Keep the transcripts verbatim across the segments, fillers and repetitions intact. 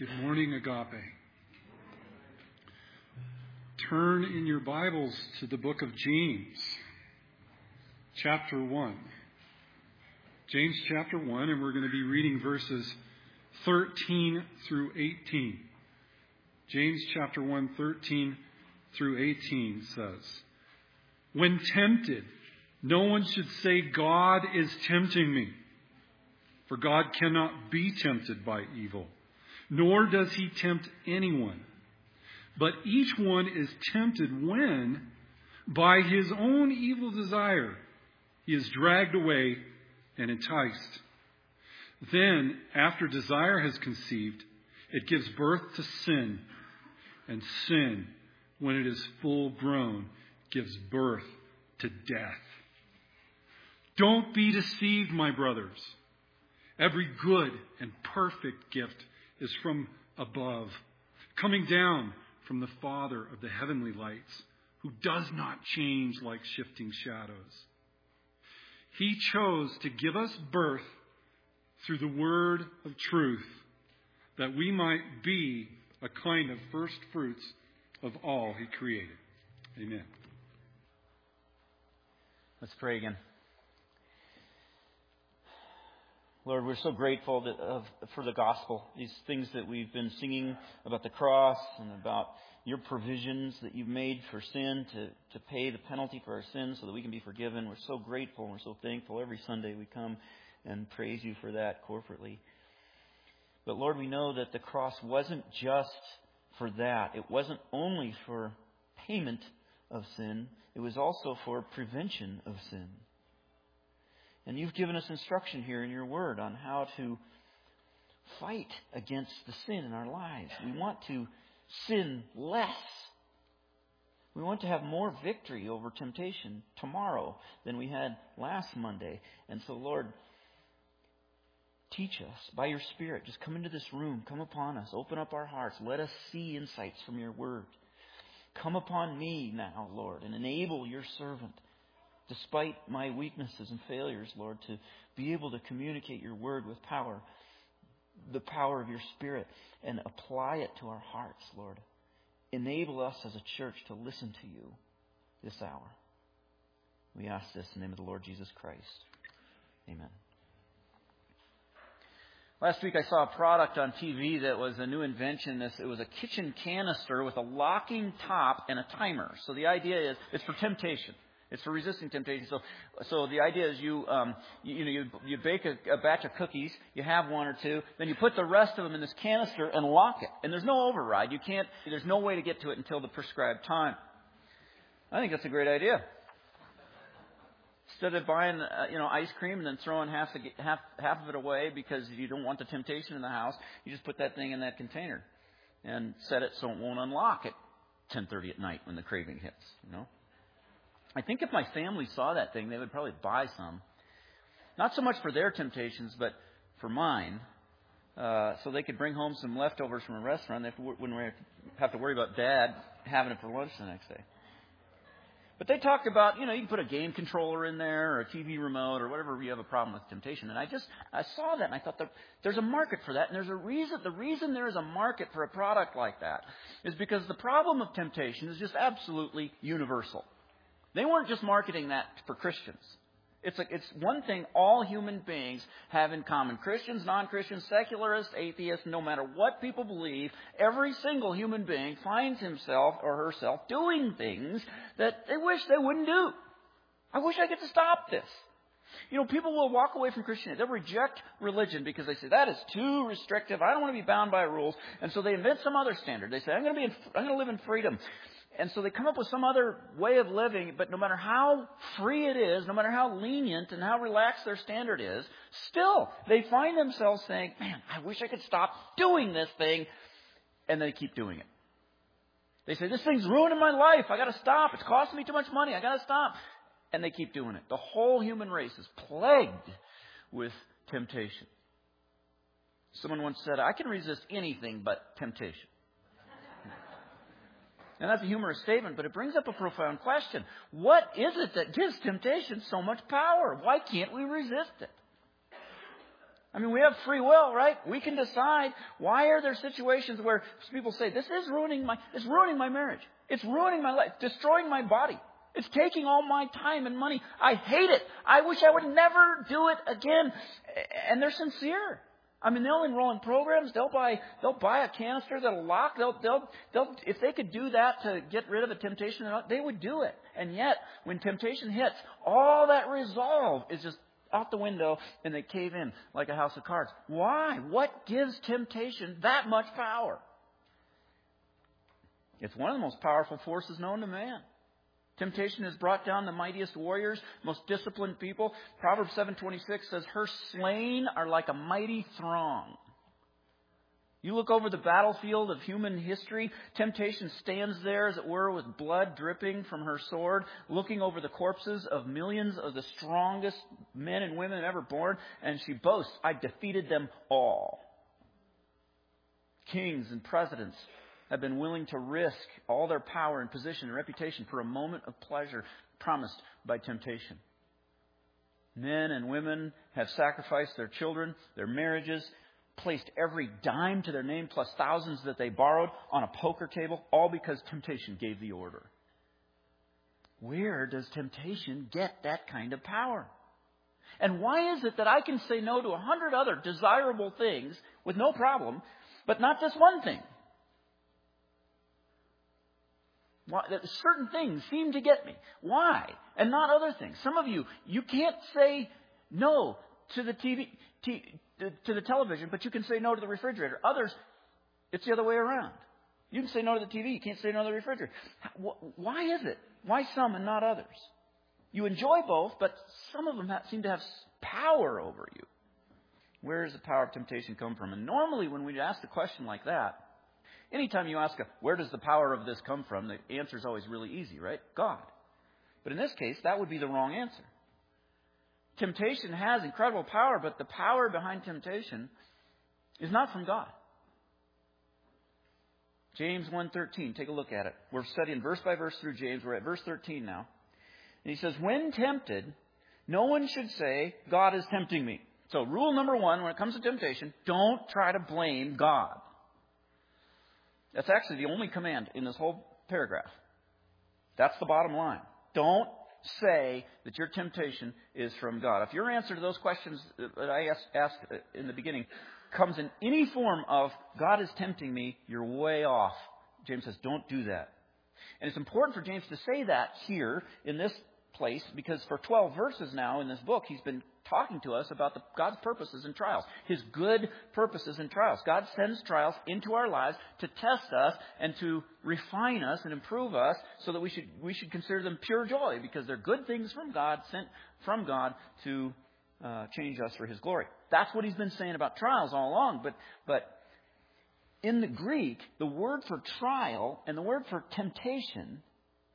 Good morning, Agape. Turn in your Bibles to the book of James, chapter one. James chapter one, and we're going to be reading verses thirteen through eighteen. James chapter one, thirteen through eighteen says, "When tempted, no one should say, 'God is tempting me.' For God cannot be tempted by evil, nor does he tempt anyone. But each one is tempted when, by his own evil desire, he is dragged away and enticed. Then, after desire has conceived, it gives birth to sin. And sin, when it is full grown, gives birth to death. Don't be deceived, my brothers. Every good and perfect gift is from above, coming down from the Father of the heavenly lights, who does not change like shifting shadows. He chose to give us birth through the word of truth, that we might be a kind of first fruits of all he created." Amen. Let's pray again. Lord, we're so grateful that, uh, for the gospel, these things that we've been singing about the cross and about your provisions that you've made for sin to, to pay the penalty for our sins so that we can be forgiven. We're so grateful and we're so thankful. Every Sunday we come and praise you for that corporately. But Lord, we know that the cross wasn't just for that. It wasn't only for payment of sin. It was also for prevention of sin. And you've given us instruction here in your word on how to fight against the sin in our lives. We want to sin less. We want to have more victory over temptation tomorrow than we had last Monday. And so, Lord, teach us by your Spirit. Just come into this room. Come upon us. Open up our hearts. Let us see insights from your word. Come upon me now, Lord, and enable your servant, despite my weaknesses and failures, Lord, to be able to communicate your word with power, the power of your Spirit, and apply it to our hearts, Lord. Enable us as a church to listen to you this hour. We ask this in the name of the Lord Jesus Christ. Amen. Last week I saw a product on T V that was a new invention. It was a kitchen canister with a locking top and a timer. So the idea is it's for temptation. It's for resisting temptation. So, so the idea is you, um, you, you know, you, you bake a, a batch of cookies. You have one or two. Then you put the rest of them in this canister and lock it. And there's no override. You can't. There's no way to get to it until the prescribed time. I think that's a great idea. Instead of buying, uh, you know, ice cream and then throwing half the half half of it away because you don't want the temptation in the house, you just put that thing in that container and set it so it won't unlock at ten thirty at night when the craving hits. You know. I think if my family saw that thing, they would probably buy some. Not so much for their temptations, but for mine. Uh, so they could bring home some leftovers from a restaurant. They wouldn't have to worry about Dad having it for lunch the next day. But they talked about, you know, you can put a game controller in there or a T V remote or whatever you have a problem with temptation. And I just, I saw that and I thought that there's a market for that. And there's a reason, the reason there is a market for a product like that is because the problem of temptation is just absolutely universal. They weren't just marketing that for Christians. It's a, it's one thing all human beings have in common. Christians, non-Christians, secularists, atheists, no matter what people believe, every single human being finds himself or herself doing things that they wish they wouldn't do. I wish I could stop this. You know, people will walk away from Christianity. They'll reject religion because they say, that is too restrictive. I don't want to be bound by rules. And so they invent some other standard. They say, I'm going to be, in, I'm going to live in freedom. And so they come up with some other way of living, but no matter how free it is, no matter how lenient and how relaxed their standard is, still they find themselves saying, man, I wish I could stop doing this thing. And they keep doing it. They say, this thing's ruining my life. I got to stop. It's costing me too much money. I got to stop. And they keep doing it. The whole human race is plagued with temptation. Someone once said, I can resist anything but temptation. And that's a humorous statement, but it brings up a profound question. What is it that gives temptation so much power? Why can't we resist it? I mean, we have free will, right? We can decide. Why are there situations where people say, this is ruining my, it's ruining my marriage. It's ruining my life, destroying my body. It's taking all my time and money. I hate it. I wish I would never do it again. And they're sincere. I mean, they'll enroll in programs. They'll buy, they'll buy a canister that'll lock. They'll, they'll, they'll, if they could do that to get rid of a temptation, they would do it. And yet, when temptation hits, all that resolve is just out the window, and they cave in like a house of cards. Why? What gives temptation that much power? It's one of the most powerful forces known to man. Temptation has brought down the mightiest warriors, most disciplined people. Proverbs seven twenty-six says, her slain are like a mighty throng. You look over the battlefield of human history, temptation stands there, as it were, with blood dripping from her sword, looking over the corpses of millions of the strongest men and women ever born, and she boasts, I've defeated them all. Kings and presidents have been willing to risk all their power and position and reputation for a moment of pleasure promised by temptation. Men and women have sacrificed their children, their marriages, placed every dime to their name plus thousands that they borrowed on a poker table, all because temptation gave the order. Where does temptation get that kind of power? And why is it that I can say no to a hundred other desirable things with no problem, but not this one thing? Why, that certain things seem to get me. Why? And not other things. Some of you, you can't say no to the T V, t- to the television, but you can say no to the refrigerator. Others, it's the other way around. You can say no to the T V, you can't say no to the refrigerator. Why is it? Why some and not others? You enjoy both, but some of them have, seem to have power over you. Where does the power of temptation come from? And normally when we ask a question like that, anytime you ask, a, where does the power of this come from, the answer is always really easy, right? God. But in this case, that would be the wrong answer. Temptation has incredible power, but the power behind temptation is not from God. James one thirteen, take a look at it. We're studying verse by verse through James. We're at verse thirteen now. And he says, when tempted, no one should say, God is tempting me. So rule number one, when it comes to temptation, don't try to blame God. That's actually the only command in this whole paragraph. That's the bottom line. Don't say that your temptation is from God. If your answer to those questions that I asked in the beginning comes in any form of God is tempting me, you're way off. James says, don't do that. And it's important for James to say that here in this place because for twelve verses now in this book, he's been talking to us about the, God's purposes and trials, His good purposes and trials. God sends trials into our lives to test us and to refine us and improve us so that we should we should consider them pure joy because they're good things from God, sent from God to uh, change us for His glory. That's what He's been saying about trials all along. But but in the Greek, the word for trial and the word for temptation,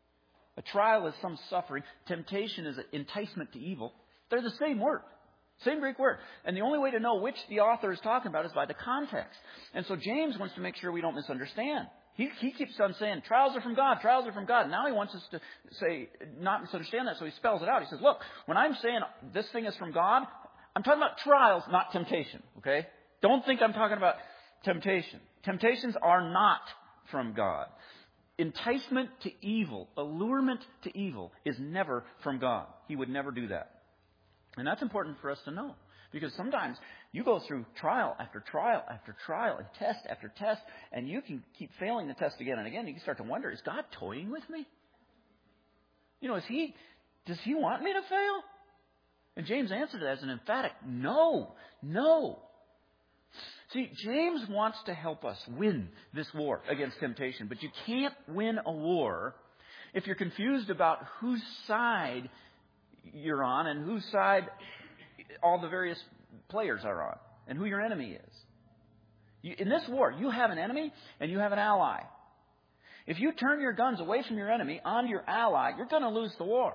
a trial is some suffering, temptation is an enticement to evil. They're the same word. Same Greek word. And the only way to know which the author is talking about is by the context. And so James wants to make sure we don't misunderstand. He, he keeps on saying, trials are from God, trials are from God. Now he wants us to say, not misunderstand that, so he spells it out. He says, look, when I'm saying this thing is from God, I'm talking about trials, not temptation. Okay? Don't think I'm talking about temptation. Temptations are not from God. Enticement to evil, allurement to evil is never from God. He would never do that. And that's important for us to know. Because sometimes you go through trial after trial after trial and test after test, and you can keep failing the test again and again. You can start to wonder, is God toying with me? You know, is he, does He want me to fail? And James answered that as an emphatic no, no. See, James wants to help us win this war against temptation, but you can't win a war if you're confused about whose side you're on and whose side all the various players are on and who your enemy is. You, in this war, you have an enemy and you have an ally. If you turn your guns away from your enemy onto your ally, you're going to lose the war.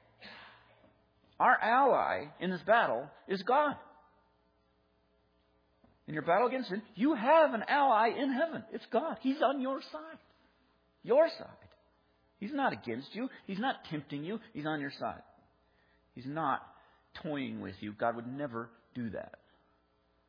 Our ally in this battle is God. In your battle against Him, you have an ally in heaven. It's God. He's on your side. Your side. He's not against you. He's not tempting you. He's on your side. He's not toying with you. God would never do that.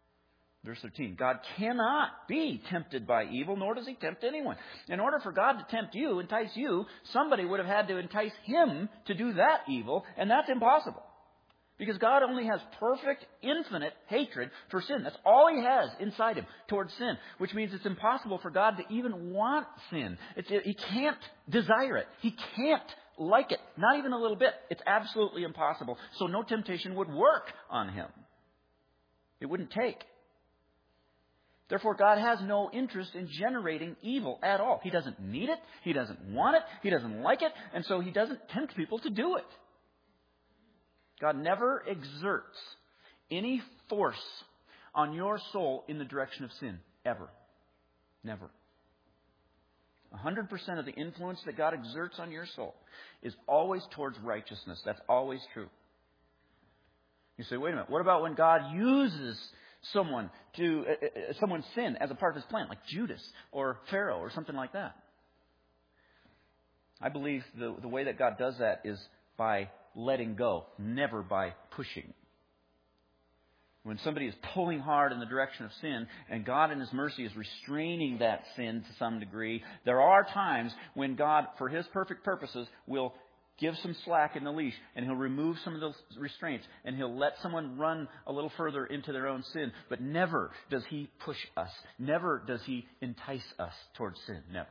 Verse thirteen, God cannot be tempted by evil, nor does he tempt anyone. In order for God to tempt you, entice you, somebody would have had to entice him to do that evil, and that's impossible. Because God only has perfect, infinite hatred for sin. That's all he has inside him towards sin, which means it's impossible for God to even want sin. It's, he can't desire it. He can't like it, not even a little bit. It's absolutely impossible. So no temptation would work on him. It wouldn't take. Therefore, God has no interest in generating evil at all. He doesn't need it. He doesn't want it. He doesn't like it. And so he doesn't tempt people to do it. God never exerts any force on your soul in the direction of sin. Ever. Never. one hundred percent of the influence that God exerts on your soul is always towards righteousness. That's always true. You say, wait a minute. What about when God uses someone to uh, someone's sin as a part of his plan, like Judas or Pharaoh or something like that? I believe the, the way that God does that is by letting go, never by pushing. When somebody is pulling hard in the direction of sin, and God in his mercy is restraining that sin to some degree, there are times when God, for his perfect purposes, will give some slack in the leash, and he'll remove some of those restraints, and he'll let someone run a little further into their own sin. But never does he push us. Never does he entice us towards sin. Never.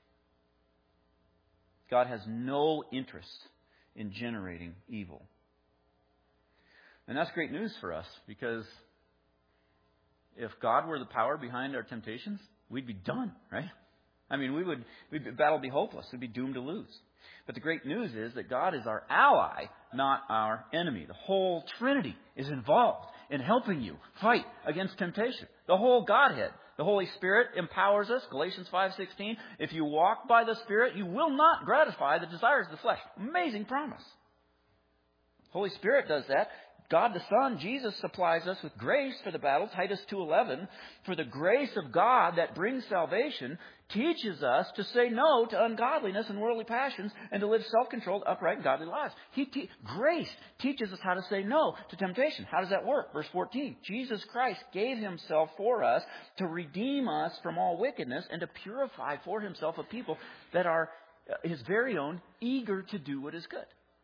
God has no interest in generating evil. And that's great news for us, because if God were the power behind our temptations, we'd be done, right? I mean, we would, we'd, the battle would be hopeless. We'd be doomed to lose. But the great news is that God is our ally, not our enemy. The whole Trinity is involved in helping you fight against temptation. The whole Godhead. The Holy Spirit empowers us. Galatians five sixteen. If you walk by the Spirit, you will not gratify the desires of the flesh. Amazing promise. Holy Spirit does that. God the Son, Jesus, supplies us with grace for the battle. Titus two eleven. For the grace of God that brings salvation teaches us to say no to ungodliness and worldly passions and to live self-controlled, upright, and godly lives. He te- grace teaches us how to say no to temptation. How does that work? Verse fourteen. Jesus Christ gave himself for us to redeem us from all wickedness and to purify for himself a people that are his very own, eager to do what is good.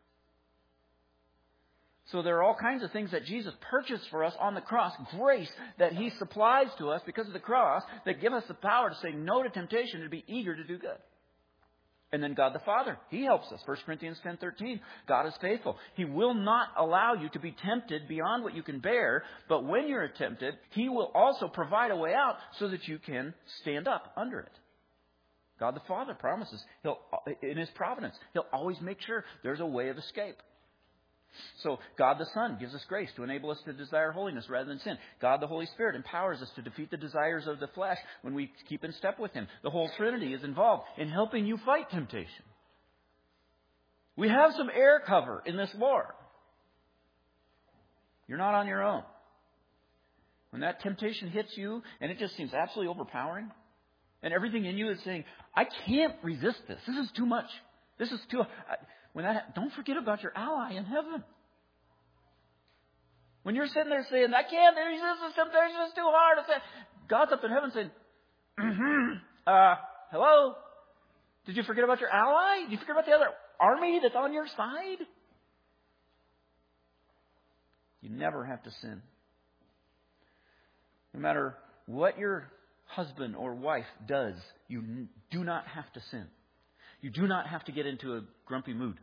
So there are all kinds of things that Jesus purchased for us on the cross, grace that he supplies to us because of the cross, that give us the power to say no to temptation and to be eager to do good. And then God the Father, he helps us. First Corinthians ten thirteen, God is faithful. He will not allow you to be tempted beyond what you can bear, but when you're tempted, he will also provide a way out so that you can stand up under it. God the Father promises, he'll, in his providence, he'll always make sure there's a way of escape. So God the Son gives us grace to enable us to desire holiness rather than sin. God the Holy Spirit empowers us to defeat the desires of the flesh when we keep in step with him. The whole Trinity is involved in helping you fight temptation. We have some air cover in this war. You're not on your own. When that temptation hits you and it just seems absolutely overpowering, and everything in you is saying, I can't resist this. This is too much. This is too... I, When that, don't forget about your ally in heaven. When you're sitting there saying, I can't resist this temptation, it's too hard. It's God's up in heaven saying, mm-hmm, uh, hello? Did you forget about your ally? Did you forget about the other army that's on your side? You never have to sin. No matter what your husband or wife does, you do not have to sin. You do not have to get into a grumpy mood.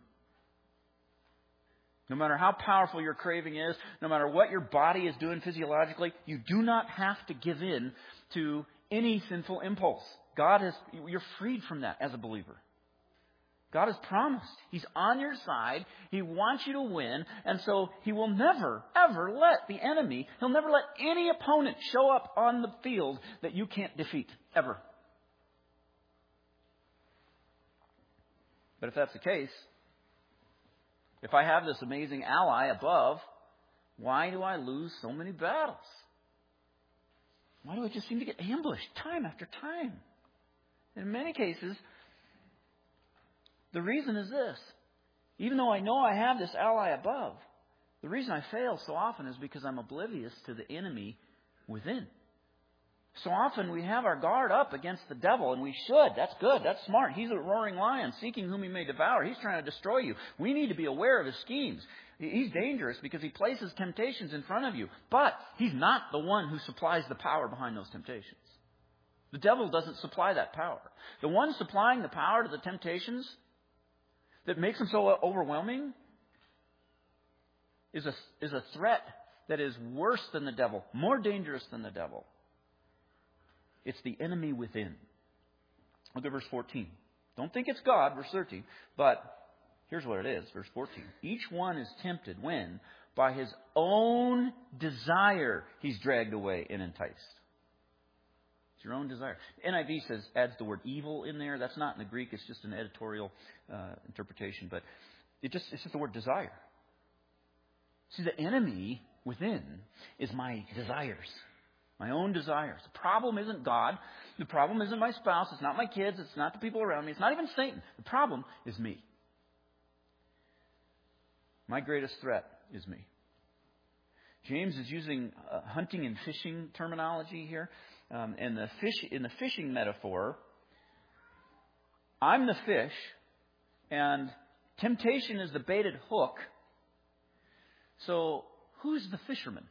No matter how powerful your craving is, no matter what your body is doing physiologically, you do not have to give in to any sinful impulse. God has, you're freed from that as a believer. God has promised. He's on your side. He wants you to win. And so he will never, ever let the enemy, he'll never let any opponent show up on the field that you can't defeat. Ever. But if that's the case, if I have this amazing ally above, why do I lose so many battles? Why do I just seem to get ambushed time after time? In many cases, the reason is this. Even though I know I have this ally above, the reason I fail so often is because I'm oblivious to the enemy within. So often we have our guard up against the devil, and we should. That's good. That's smart. He's a roaring lion, seeking whom he may devour. He's trying to destroy you. We need to be aware of his schemes. He's dangerous because he places temptations in front of you. But he's not the one who supplies the power behind those temptations. The devil doesn't supply that power. The one supplying the power to the temptations that makes them so overwhelming is a, is a threat that is worse than the devil, more dangerous than the devil. It's the enemy within. Look at verse fourteen. Don't think it's God, verse thirteen. But here's what it is, verse fourteen. Each one is tempted when, by his own desire, he's dragged away and enticed. It's your own desire. N I V says, adds the word evil in there. That's not in the Greek. It's just an editorial uh, interpretation. But it just it's just the word desire. See, the enemy within is my desires. My own desires. The problem isn't God. The problem isn't my spouse. It's not my kids. It's not the people around me. It's not even Satan. The problem is me. My greatest threat is me. James is using uh, hunting and fishing terminology here. Um, and the fish in the fishing metaphor, I'm the fish, and temptation is the baited hook. So who's the fisherman?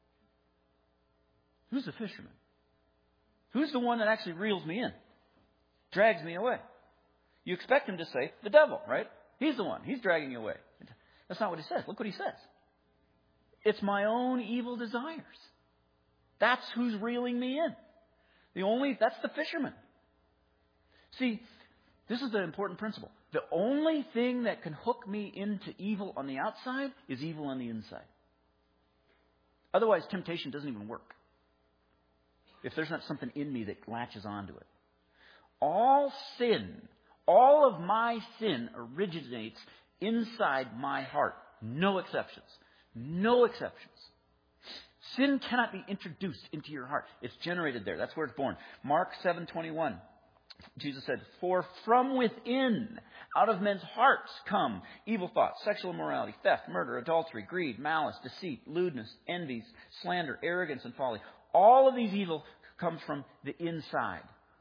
Who's the fisherman? Who's the one that actually reels me in? Drags me away? You expect him to say, the devil, right? He's the one. He's dragging you away. That's not what he says. Look what he says. It's my own evil desires. That's who's reeling me in. The only, that's the fisherman. See, this is the important principle. The only thing that can hook me into evil on the outside is evil on the inside. Otherwise, temptation doesn't even work. If there's not something in me that latches onto it. All sin, all of my sin originates inside my heart. No exceptions. No exceptions. Sin cannot be introduced into your heart. It's generated there. That's where it's born. Mark seven twenty-one. Jesus said, for from within, out of men's hearts come evil thoughts, sexual immorality, theft, murder, adultery, greed, malice, deceit, lewdness, envy, slander, arrogance, and folly. All of these evil comes from the inside.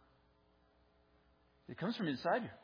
It comes from inside you.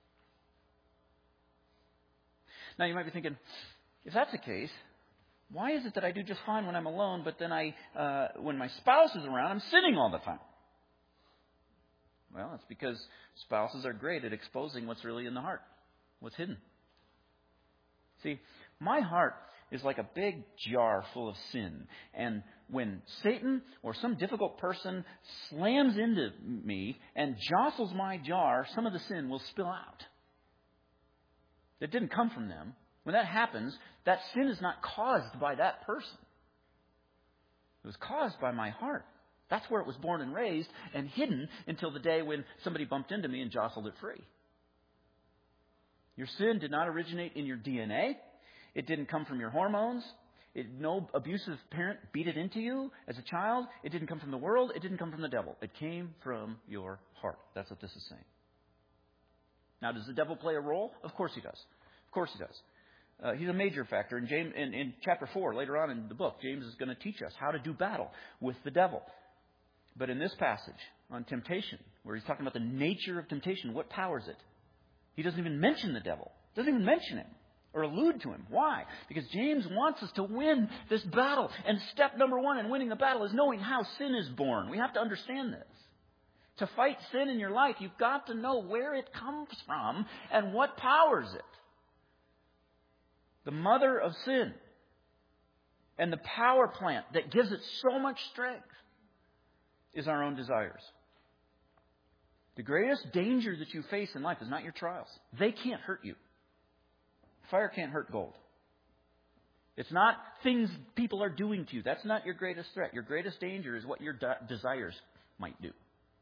Now you might be thinking, if that's the case, why is it that I do just fine when I'm alone, but then I, uh, when my spouse is around, I'm sinning all the time? Well, it's because spouses are great at exposing what's really in the heart, what's hidden. See, my heart is like a big jar full of sin. And when Satan or some difficult person slams into me and jostles my jar, some of the sin will spill out. It didn't come from them. When that happens, that sin is not caused by that person. It was caused by my heart. That's where it was born and raised and hidden until the day when somebody bumped into me and jostled it free. Your sin did not originate in your D N A. It didn't come from your hormones. It, no abusive parent beat it into you as a child. It didn't come from the world. It didn't come from the devil. It came from your heart. That's what this is saying. Now, does the devil play a role? Of course he does. Of course he does. Uh, he's a major factor. In, James, in, in chapter four, later on in the book, James is going to teach us how to do battle with the devil. But in this passage on temptation, where he's talking about the nature of temptation, what powers it? He doesn't even mention the devil. Doesn't even mention him or allude to him. Why? Because James wants us to win this battle. And step number one in winning the battle is knowing how sin is born. We have to understand this. To fight sin in your life, you've got to know where it comes from and what powers it. The mother of sin and the power plant that gives it so much strength is our own desires. The greatest danger that you face in life is not your trials. They can't hurt you. Fire can't hurt gold. It's not things people are doing to you. That's not your greatest threat. Your greatest danger is what your de- desires might do.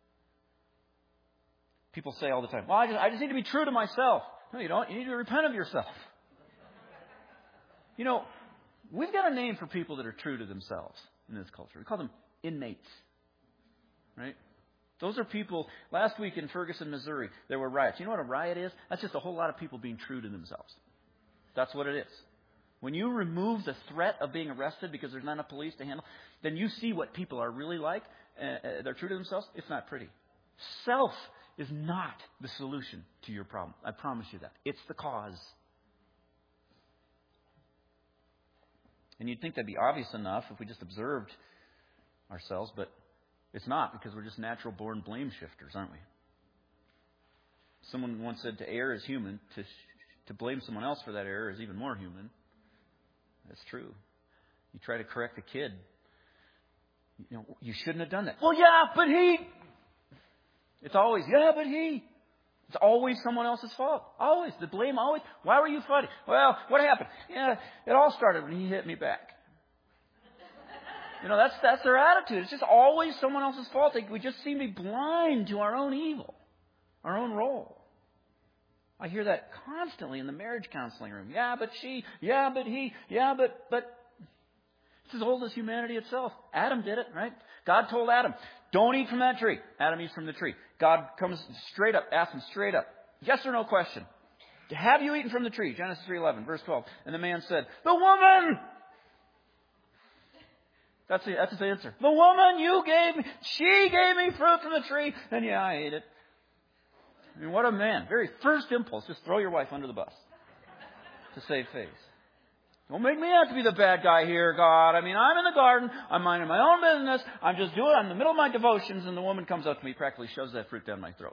People say all the time, well, I just, I just need to be true to myself. No, you don't. You need to repent of yourself. You know, we've got a name for people that are true to themselves in this culture. We call them inmates. Right? Those are people, last week in Ferguson, Missouri, there were riots. You know what a riot is? That's just a whole lot of people being true to themselves. That's what it is. When you remove the threat of being arrested because there's not enough police to handle, then you see what people are really like. uh, they're true to themselves, it's not pretty. Self is not the solution to your problem. I promise you that. It's the cause. And you'd think that'd be obvious enough if we just observed ourselves, but it's not, because we're just natural born blame shifters, aren't we? Someone once said to err is human. To, to blame someone else for that error is even more human. That's true. You try to correct a kid. You know, you shouldn't have done that. Well, yeah, but he... It's always, yeah, but he... It's always someone else's fault. Always. The blame always. Why were you fighting? Well, what happened? Yeah, it all started when he hit me back. You know, that's that's their attitude. It's just always someone else's fault. They, we just seem to be blind to our own evil, our own role. I hear that constantly in the marriage counseling room. Yeah, but she. Yeah, but he. Yeah, but but. It's as old as humanity itself. Adam did it, right? God told Adam, don't eat from that tree. Adam eats from the tree. God comes straight up, asks him straight up, yes or no question. Have you eaten from the tree? Genesis three eleven, verse twelve. And the man said, the woman. That's the, that's his answer. The woman you gave me, she gave me fruit from the tree, and yeah, I ate it. I mean, what a man. Very first impulse, just throw your wife under the bus to save face. Don't make me have to be the bad guy here, God. I mean, I'm in the garden. I'm minding my own business. I'm just doing it. I'm in the middle of my devotions, and the woman comes up to me, practically shoves that fruit down my throat.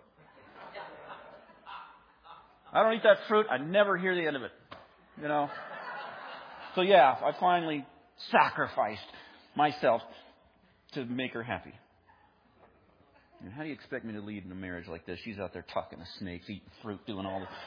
I don't eat that fruit. I never hear the end of it. You know? So yeah, I finally sacrificed myself to make her happy. And how do you expect me to lead in a marriage like this? She's out there talking to snakes, eating fruit, doing all this.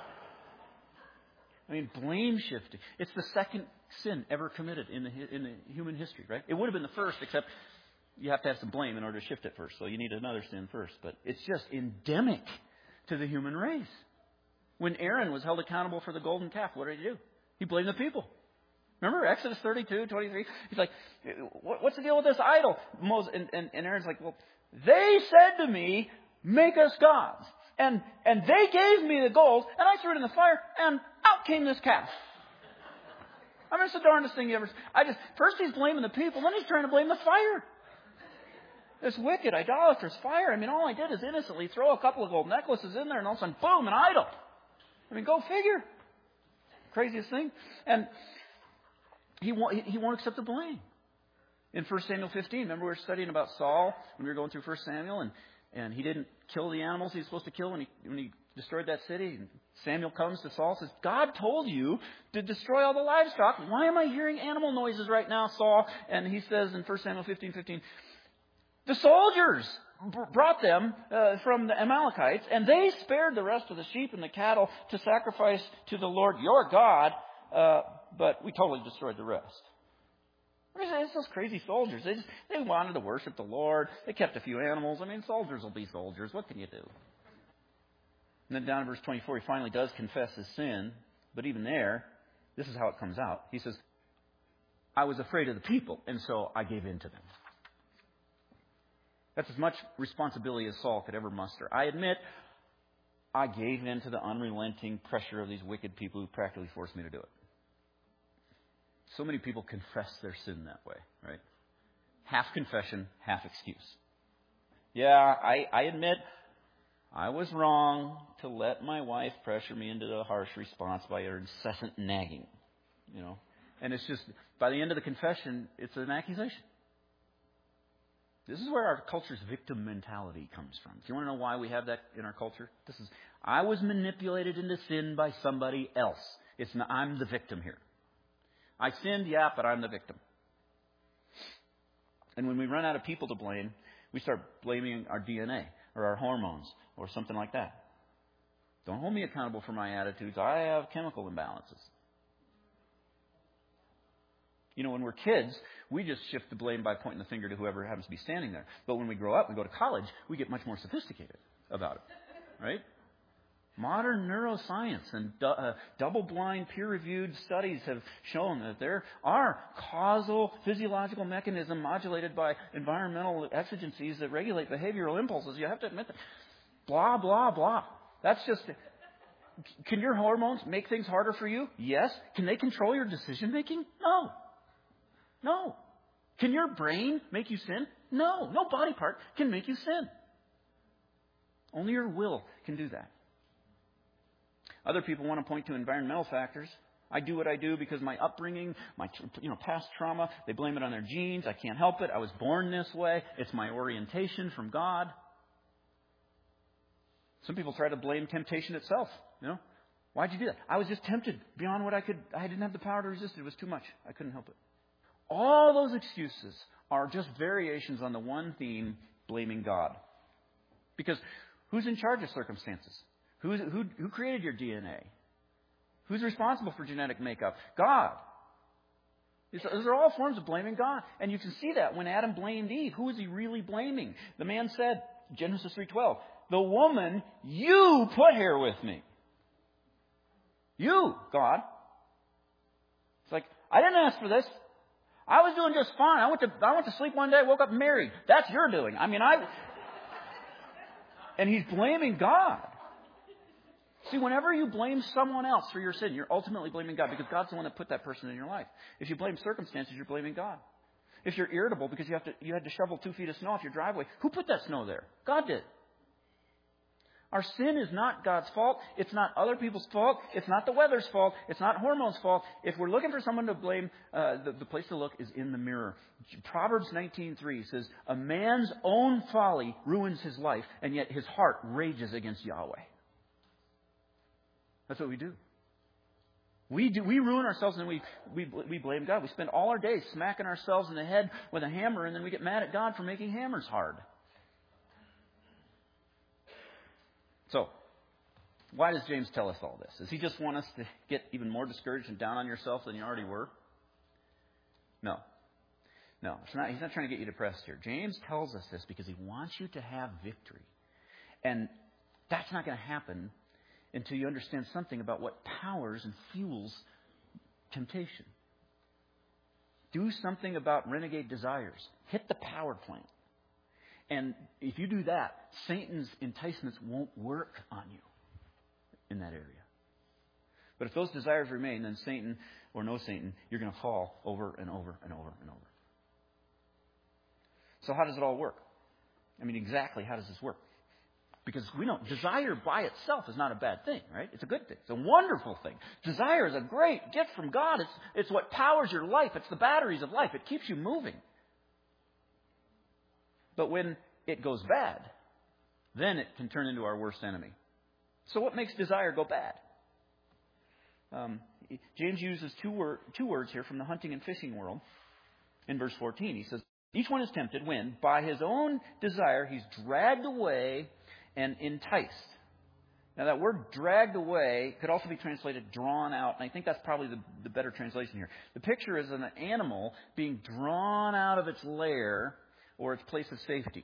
I mean, blame shifting. It's the second sin ever committed in the in the human history, right? It would have been the first, except you have to have some blame in order to shift it first. So you need another sin first. But it's just endemic to the human race. When Aaron was held accountable for the golden calf, what did he do? He blamed the people. Remember Exodus thirty-two, twenty-three? He's like, what's the deal with this idol? Moses, and, and, and Aaron's like, well, they said to me, make us gods. And and they gave me the gold, and I threw it in the fire, and out came this calf. I mean, it's the darndest thing you ever... I just First he's blaming the people, then he's trying to blame the fire. This wicked, idolatrous fire. I mean, all I did is innocently throw a couple of gold necklaces in there, and all of a sudden, boom, an idol. I mean, go figure. Craziest thing. And he won't, he won't accept the blame. In First Samuel fifteen, remember we were studying about Saul when we were going through First Samuel, and, and he didn't kill the animals he was supposed to kill when he, when he destroyed that city. And Samuel comes to Saul and says, God told you to destroy all the livestock. Why am I hearing animal noises right now, Saul? And he says in First Samuel fifteen fifteen, the soldiers brought them uh, from the Amalekites, and they spared the rest of the sheep and the cattle to sacrifice to the Lord your God, uh, but we totally destroyed the rest. It's those crazy soldiers. They just they wanted to worship the Lord. They kept a few animals. I mean, soldiers will be soldiers. What can you do? And then down in verse twenty-four, he finally does confess his sin. But even there, this is how it comes out. He says, I was afraid of the people, and so I gave in to them. That's as much responsibility as Saul could ever muster. I admit, I gave in to the unrelenting pressure of these wicked people who practically forced me to do it. So many people confess their sin that way, right? Half confession, half excuse. Yeah, I, I admit I was wrong to let my wife pressure me into a harsh response by her incessant nagging, you know. And it's just, by the end of the confession, it's an accusation. This is where our culture's victim mentality comes from. Do you want to know why we have that in our culture? This is, I was manipulated into sin by somebody else. It's not, I'm the victim here. I sinned, yeah, but I'm the victim. And when we run out of people to blame, we start blaming our D N A or our hormones or something like that. Don't hold me accountable for my attitudes. I have chemical imbalances. You know, when we're kids, we just shift the blame by pointing the finger to whoever happens to be standing there. But when we grow up, we go to college, we get much more sophisticated about it, right? Modern neuroscience and du- uh, double-blind, peer-reviewed studies have shown that there are causal physiological mechanisms modulated by environmental exigencies that regulate behavioral impulses. You have to admit that. Blah, blah, blah. That's just... Can your hormones make things harder for you? Yes. Can they control your decision-making? No. No. Can your brain make you sin? No, no body part can make you sin. Only your will can do that. Other people want to point to environmental factors. I do what I do because my upbringing, my you know past trauma, they blame it on their genes. I can't help it. I was born this way. It's my orientation from God. Some people try to blame temptation itself. You know, why'd you do that? I was just tempted beyond what I could. I didn't have the power to resist it. It was too much. I couldn't help it. All those excuses are just variations on the one theme, blaming God. Because who's in charge of circumstances? Who's, who, who created your D N A? Who's responsible for genetic makeup? God. Those are all forms of blaming God. And you can see that when Adam blamed Eve. Who was he really blaming? The man said, Genesis three twelve, the woman you put here with me. You, God. It's like, I didn't ask for this. I was doing just fine. I went to I went to sleep one day, woke up married. That's your doing. I mean, I... And he's blaming God. See, whenever you blame someone else for your sin, you're ultimately blaming God because God's the one that put that person in your life. If you blame circumstances, you're blaming God. If you're irritable because you have to you had to shovel two feet of snow off your driveway, who put that snow there? God did. Our sin is not God's fault. It's not other people's fault. It's not the weather's fault. It's not hormones' fault. If we're looking for someone to blame, uh, the, the place to look is in the mirror. Proverbs nineteen three says, a man's own folly ruins his life, and yet his heart rages against Yahweh. That's what we do. We do. We ruin ourselves and we, we, we blame God. We spend all our days smacking ourselves in the head with a hammer, and then we get mad at God for making hammers hard. So, why does James tell us all this? Does he just want us to get even more discouraged and down on yourself than you already were? No. No, it's not, he's not trying to get you depressed here. James tells us this because he wants you to have victory. And that's not going to happen until you understand something about what powers and fuels temptation. Do something about renegade desires. Hit the power plant. And if you do that, Satan's enticements won't work on you in that area. But if those desires remain, then Satan or no Satan, you're going to fall over and over and over and over. So how does it all work? I mean, exactly how does this work? Because we know desire by itself is not a bad thing, right? It's a good thing. It's a wonderful thing. Desire is a great gift from God. It's, it's what powers your life. It's the batteries of life. It keeps you moving. But when it goes bad, then it can turn into our worst enemy. So what makes desire go bad? Um, James uses two, word, two words here from the hunting and fishing world in verse fourteen. He says, each one is tempted when, by his own desire, he's dragged away and enticed. Now that word dragged away could also be translated drawn out, and I think that's probably the, the better translation here. The picture is an animal being drawn out of its lair or its place of safety.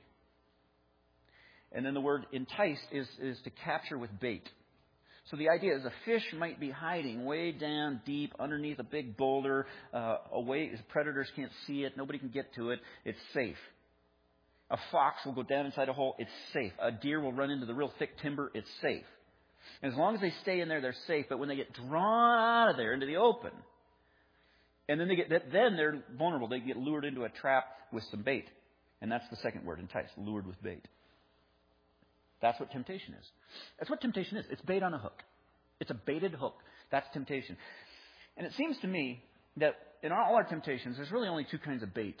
And then the word enticed is, is to capture with bait. So the idea is a fish might be hiding way down deep underneath a big boulder, uh, away, predators can't see it, nobody can get to it, it's safe. A fox will go down inside a hole, it's safe. A deer will run into the real thick timber, it's safe. And as long as they stay in there, they're safe. But when they get drawn out of there into the open, and then they get then they're vulnerable. They get lured into a trap with some bait. And that's the second word, entice, lured with bait. That's what temptation is. That's what temptation is. It's bait on a hook. It's a baited hook. That's temptation. And it seems to me that in all our temptations, there's really only two kinds of bait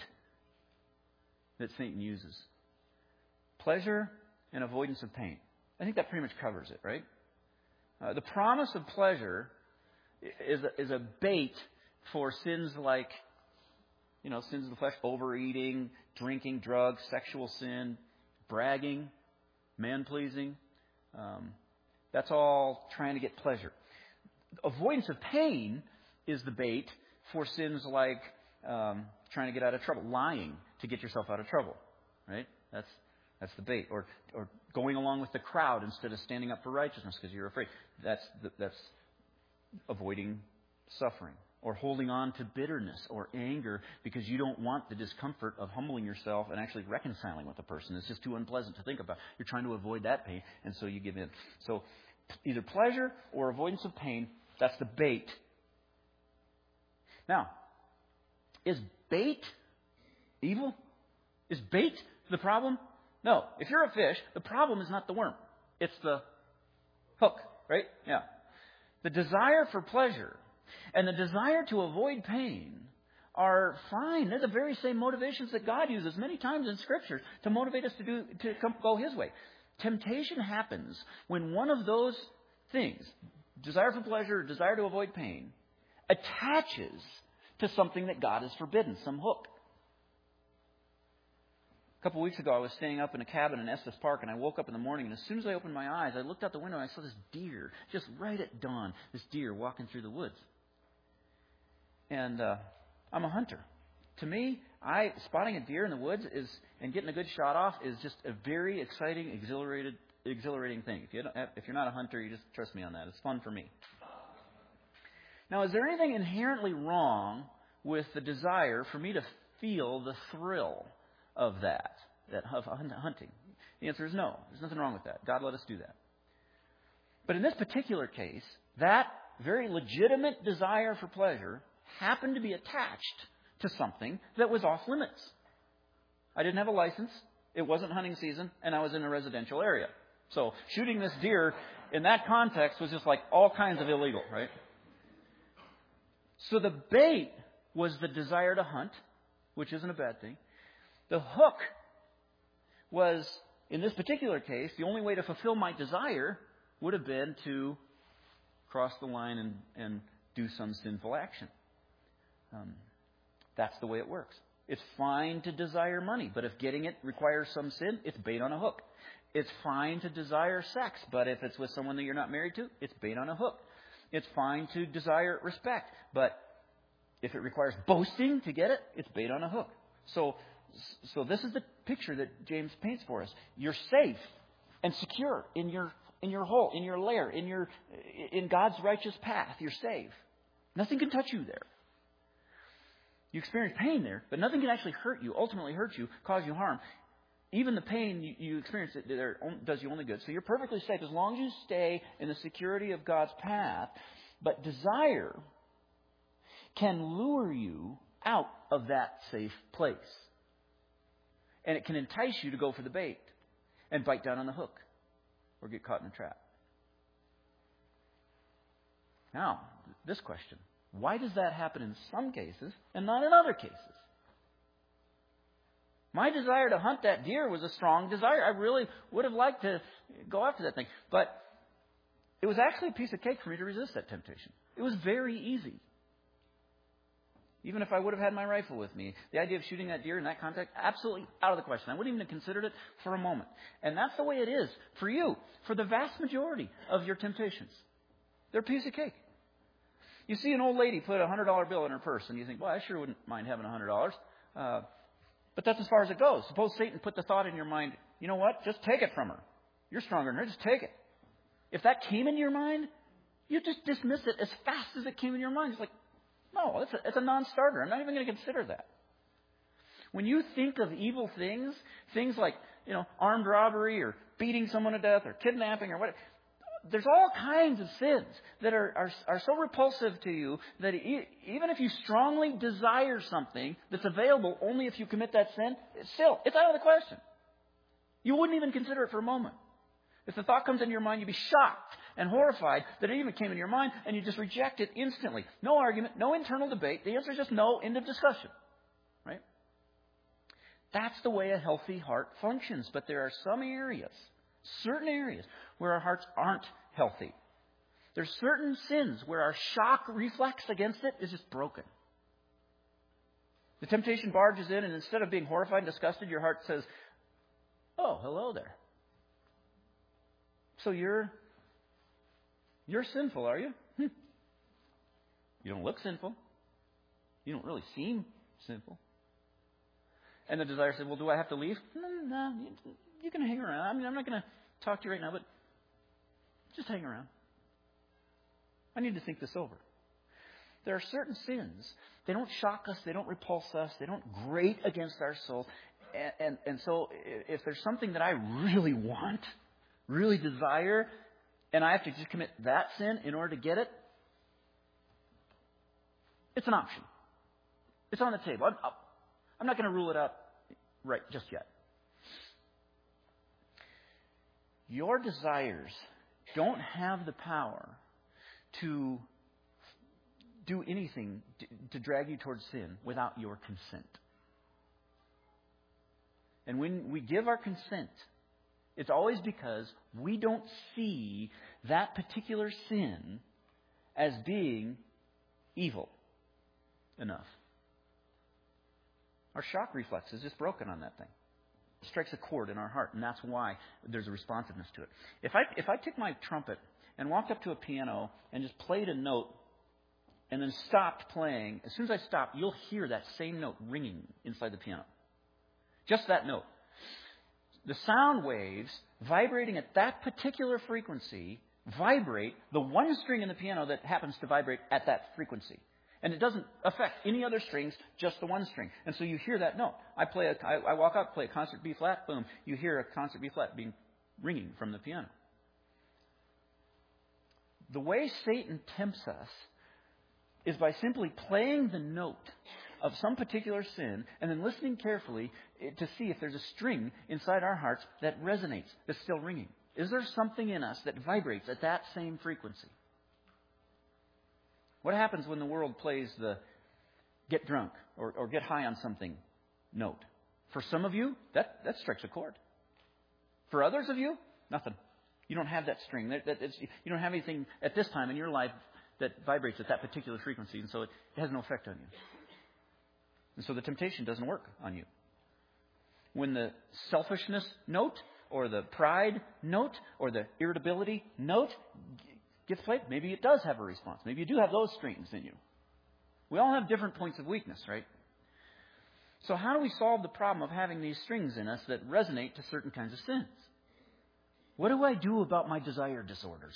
that Satan uses. Pleasure and avoidance of pain. I think that pretty much covers it, right? Uh, the promise of pleasure is a, is a bait for sins like, you know, sins of the flesh, overeating, drinking, drugs, sexual sin, bragging, man-pleasing. Um, that's all trying to get pleasure. Avoidance of pain is the bait for sins like um, trying to get out of trouble, lying to get yourself out of trouble, right? That's that's the bait. Or or going along with the crowd instead of standing up for righteousness because you're afraid. That's the, that's avoiding suffering. Or holding on to bitterness or anger because you don't want the discomfort of humbling yourself and actually reconciling with the person. It's just too unpleasant to think about. You're trying to avoid that pain, and so you give in. So either pleasure or avoidance of pain, that's the bait. Now, is bait evil? Is bait the problem? No. If you're a fish, the problem is not the worm. It's the hook, right? Yeah. The desire for pleasure and the desire to avoid pain are fine. They're the very same motivations that God uses many times in Scripture to motivate us to do to come, go His way. Temptation happens when one of those things, desire for pleasure, desire to avoid pain, attaches to something that God has forbidden, some hook. A couple of weeks ago, I was staying up in a cabin in Estes Park, and I woke up in the morning, and as soon as I opened my eyes, I looked out the window, and I saw this deer, just right at dawn, this deer walking through the woods. And uh, I'm a hunter. To me, I spotting a deer in the woods is and getting a good shot off is just a very exciting, exhilarated, exhilarating thing. If, you don't have, if you're not a hunter, you just trust me on that. It's fun for me. Now, is there anything inherently wrong with the desire for me to feel the thrill of that, that of hunting? The answer is no. There's nothing wrong with that. God let us do that. But in this particular case, that very legitimate desire for pleasure happened to be attached to something that was off limits. I didn't have a license. It wasn't hunting season, and I was in a residential area. So shooting this deer in that context was just like all kinds of illegal, right? So the bait was the desire to hunt, which isn't a bad thing. The hook was, in this particular case, the only way to fulfill my desire would have been to cross the line and, and do some sinful action. Um, that's the way it works. It's fine to desire money, but if getting it requires some sin, it's bait on a hook. It's fine to desire sex, but if it's with someone that you're not married to, it's bait on a hook. It's fine to desire respect, but if it requires boasting to get it, it's bait on a hook. So, so this is the picture that James paints for us. You're safe and secure in your in your hole, in your lair, in your in God's righteous path. You're safe. Nothing can touch you there. You experience pain there, but nothing can actually hurt you, ultimately hurt you, cause you harm. Even the pain you, you experience there does you only good. So you're perfectly safe as long as you stay in the security of God's path. But desire can lure you out of that safe place. And it can entice you to go for the bait and bite down on the hook or get caught in a trap. Now, this question. Why does that happen in some cases and not in other cases? My desire to hunt that deer was a strong desire. I really would have liked to go after that thing. But it was actually a piece of cake for me to resist that temptation. It was very easy. Even if I would have had my rifle with me, the idea of shooting that deer in that context, absolutely out of the question. I wouldn't even have considered it for a moment. And that's the way it is for you, for the vast majority of your temptations. They're a piece of cake. You see an old lady put a one hundred dollar bill in her purse, and you think, well, I sure wouldn't mind having one hundred dollars. Uh, but that's as far as it goes. Suppose Satan put the thought in your mind, you know what, just take it from her. You're stronger than her, just take it. If that came into your mind, you just dismiss it as fast as it came in your mind. It's like, no, it's a, it's a non-starter. I'm not even going to consider that. When you think of evil things, things like, you know, armed robbery or beating someone to death or kidnapping or whatever, there's all kinds of sins that are, are, are so repulsive to you that e- even if you strongly desire something that's available only if you commit that sin, it's still, it's out of the question. You wouldn't even consider it for a moment. If the thought comes into your mind, you'd be shocked and horrified that it even came into your mind, and you just reject it instantly. No argument, no internal debate. The answer is just no, end of discussion. Right? That's the way a healthy heart functions. But there are some areas, certain areas, where our hearts aren't healthy. There's certain sins where our shock reflex against it is just broken. The temptation barges in, and instead of being horrified and disgusted, your heart says, oh, hello there. So you're you're sinful, are you? Hm. You don't look sinful. You don't really seem sinful. And the desire said, well, do I have to leave? No, no, you, you can hang around. I mean, I'm not going to talk to you right now, but just hang around. I need to think this over. There are certain sins. They don't shock us. They don't repulse us. They don't grate against our soul. And, and, and so if there's something that I really want, really desire, and I have to just commit that sin in order to get it, it's an option. It's on the table. I'm, I'm not going to rule it out right just yet. Your desires don't have the power to do anything to drag you towards sin without your consent. And when we give our consent, it's always because we don't see that particular sin as being evil enough. Our shock reflex is just broken on that thing. It strikes a chord in our heart, and that's why there's a responsiveness to it. If I if I took my trumpet and walked up to a piano and just played a note and then stopped playing, as soon as I stop, you'll hear that same note ringing inside the piano. Just that note. The sound waves vibrating at that particular frequency vibrate the one string in the piano that happens to vibrate at that frequency. And it doesn't affect any other strings, just the one string. And so you hear that note. I play a, I, I walk out, play a concert B flat, boom, you hear a concert B flat being ringing from the piano. The way Satan tempts us is by simply playing the note of some particular sin and then listening carefully to see if there's a string inside our hearts that resonates, that's still ringing. Is there something in us that vibrates at that same frequency? What happens when the world plays the get drunk or, or get high on something note? For some of you, that, that strikes a chord. For others of you, nothing. You don't have that string. That, that, you don't have anything at this time in your life that vibrates at that particular frequency, and so it, it has no effect on you. And so the temptation doesn't work on you. When the selfishness note or the pride note or the irritability note gets played, maybe it does have a response. Maybe you do have those strings in you. We all have different points of weakness, right? So how do we solve the problem of having these strings in us that resonate to certain kinds of sins? What do I do about my desire disorders?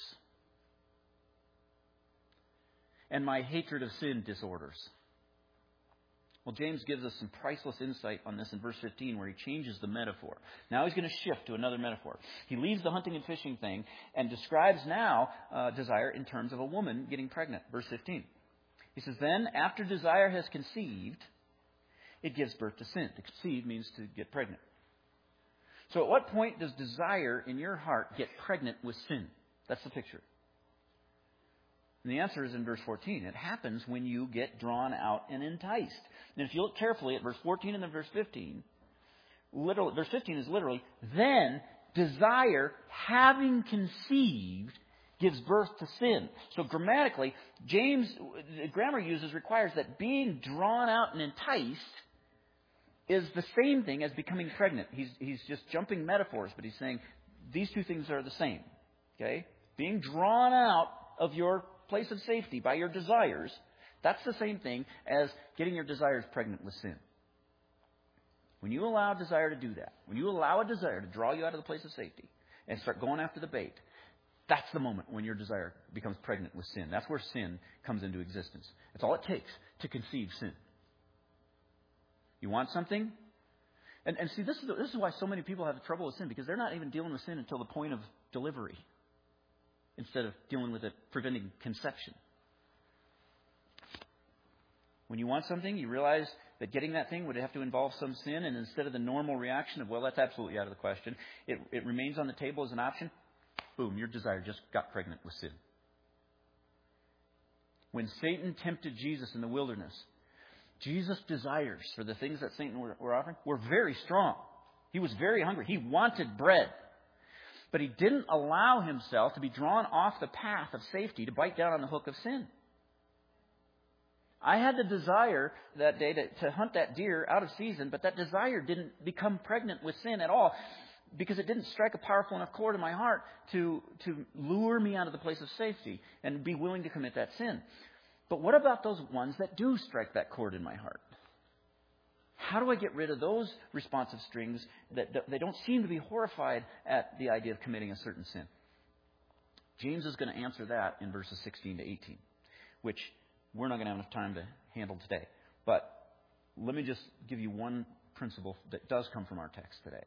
And my hatred of sin disorders? Well, James gives us some priceless insight on this in verse fifteen, where he changes the metaphor. Now he's going to shift to another metaphor. He leaves the hunting and fishing thing and describes now uh, desire in terms of a woman getting pregnant. Verse fifteen. He says, then after desire has conceived, it gives birth to sin. To conceive means to get pregnant. So at what point does desire in your heart get pregnant with sin? That's the picture. And the answer is in verse fourteen. It happens when you get drawn out and enticed. And if you look carefully at verse fourteen and then verse fifteen, literally, verse fifteen is literally, then desire, having conceived, gives birth to sin. So grammatically, James, the grammar uses requires that being drawn out and enticed is the same thing as becoming pregnant. He's, he's just jumping metaphors, but he's saying these two things are the same. Okay? Being drawn out of your place of safety by your desires, that's the same thing as getting your desires pregnant with sin. When you allow desire to do that, when you allow a desire to draw you out of the place of safety and start going after the bait, that's the moment when your desire becomes pregnant with sin. That's where sin comes into existence. That's all it takes to conceive sin. You want something? And, and see, this is, this is why so many people have trouble with sin, because they're not even dealing with sin until the point of delivery, instead of dealing with it, preventing conception. When you want something, you realize that getting that thing would have to involve some sin, and instead of the normal reaction of, well, that's absolutely out of the question, it, it remains on the table as an option, boom, your desire just got pregnant with sin. When Satan tempted Jesus in the wilderness, Jesus' desires for the things that Satan were, were offering were very strong. He was very hungry. He wanted bread. But he didn't allow himself to be drawn off the path of safety to bite down on the hook of sin. I had the desire that day to, to hunt that deer out of season, but that desire didn't become pregnant with sin at all, because it didn't strike a powerful enough chord in my heart to, to lure me out of the place of safety and be willing to commit that sin. But what about those ones that do strike that chord in my heart? How do I get rid of those responsive strings that, that they don't seem to be horrified at the idea of committing a certain sin? James is going to answer that in verses sixteen to eighteen, which we're not going to have enough time to handle today. But let me just give you one principle that does come from our text today.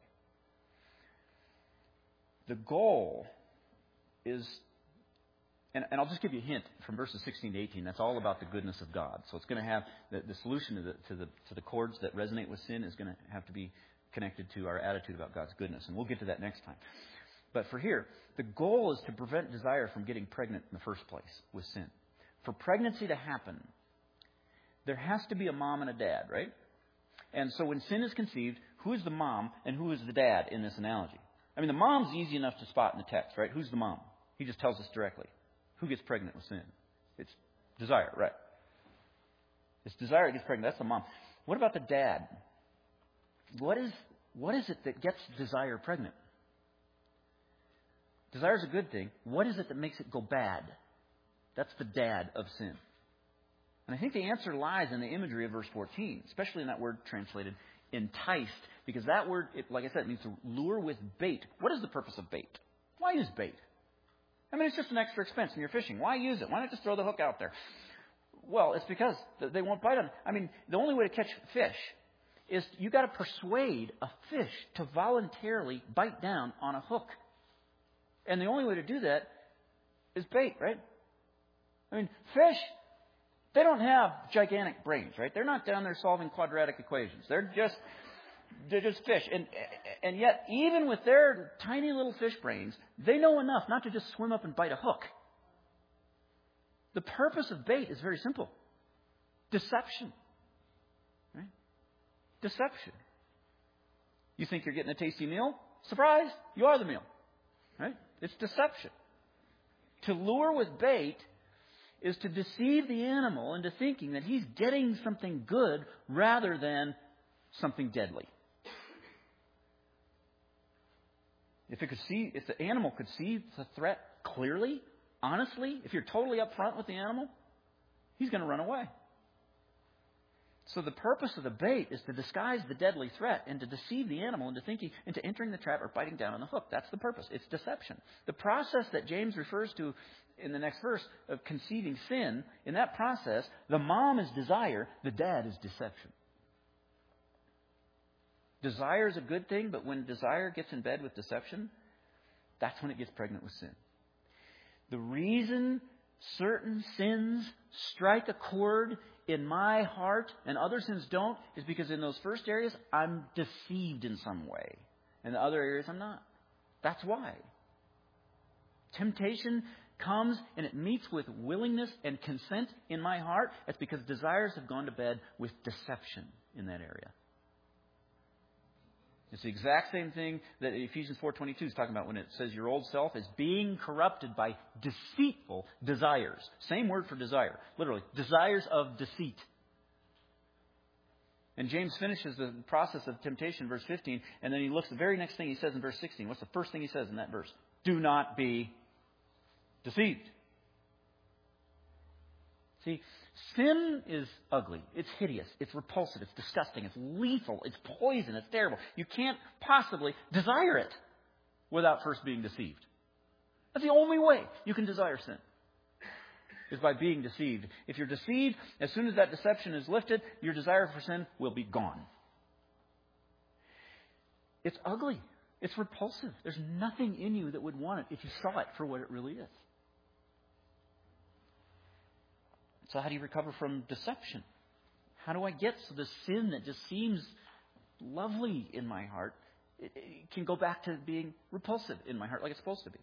The goal is, and, and I'll just give you a hint from verses sixteen to eighteen. That's all about the goodness of God. So it's going to have the, the solution to the, to the to the chords that resonate with sin is going to have to be connected to our attitude about God's goodness. And we'll get to that next time. But for here, the goal is to prevent desire from getting pregnant in the first place with sin. For pregnancy to happen, there has to be a mom and a dad, right? And so when sin is conceived, who is the mom and who is the dad in this analogy? I mean, the mom's easy enough to spot in the text, right? Who's the mom? He just tells us directly. Who gets pregnant with sin? It's desire, right? It's desire that gets pregnant. That's the mom. What about the dad? What is, what is it that gets desire pregnant? Desire is a good thing. What is it that makes it go bad? That's the dad of sin. And I think the answer lies in the imagery of verse fourteen, especially in that word translated enticed, because that word, it, like I said, it means to lure with bait. What is the purpose of bait? Why use bait? I mean, it's just an extra expense when you're fishing. Why use it? Why not just throw the hook out there? Well, it's because they won't bite on it. I mean, the only way to catch fish is you got to persuade a fish to voluntarily bite down on a hook. And the only way to do that is bait, right? I mean, fish, they don't have gigantic brains, right? They're not down there solving quadratic equations. They're just they're just fish. And and yet, even with their tiny little fish brains, they know enough not to just swim up and bite a hook. The purpose of bait is very simple. Deception. Right? Deception. You think you're getting a tasty meal? Surprise! You are the meal. Right? It's deception. To lure with bait is to deceive the animal into thinking that he's getting something good rather than something deadly. If it could see, if the animal could see the threat clearly, honestly, if you're totally upfront with the animal, he's going to run away. So the purpose of the bait is to disguise the deadly threat and to deceive the animal into thinking, into entering the trap or biting down on the hook. That's the purpose. It's deception. The process that James refers to in the next verse of conceiving sin, in that process, the mom is desire, the dad is deception. Desire is a good thing, but when desire gets in bed with deception, that's when it gets pregnant with sin. The reason certain sins strike a chord in my heart and other sins don't is because in those first areas, I'm deceived in some way. In the other areas, I'm not. That's why. Temptation comes and it meets with willingness and consent in my heart. That's because desires have gone to bed with deception in that area. It's the exact same thing that Ephesians four twenty-two is talking about when it says your old self is being corrupted by deceitful desires. Same word for desire. Literally, desires of deceit. And James finishes the process of temptation, verse fifteen, and then he looks, the very next thing he says in verse sixteen. What's the first thing he says in that verse? Do not be deceived. See, sin is ugly. It's hideous. It's repulsive. It's disgusting. It's lethal. It's poison. It's terrible. You can't possibly desire it without first being deceived. That's the only way you can desire sin, is by being deceived. If you're deceived, as soon as that deception is lifted, your desire for sin will be gone. It's ugly. It's repulsive. There's nothing in you that would want it if you saw it for what it really is. So how do you recover from deception? How do I get so the sin that just seems lovely in my heart it, it can go back to being repulsive in my heart like it's supposed to be?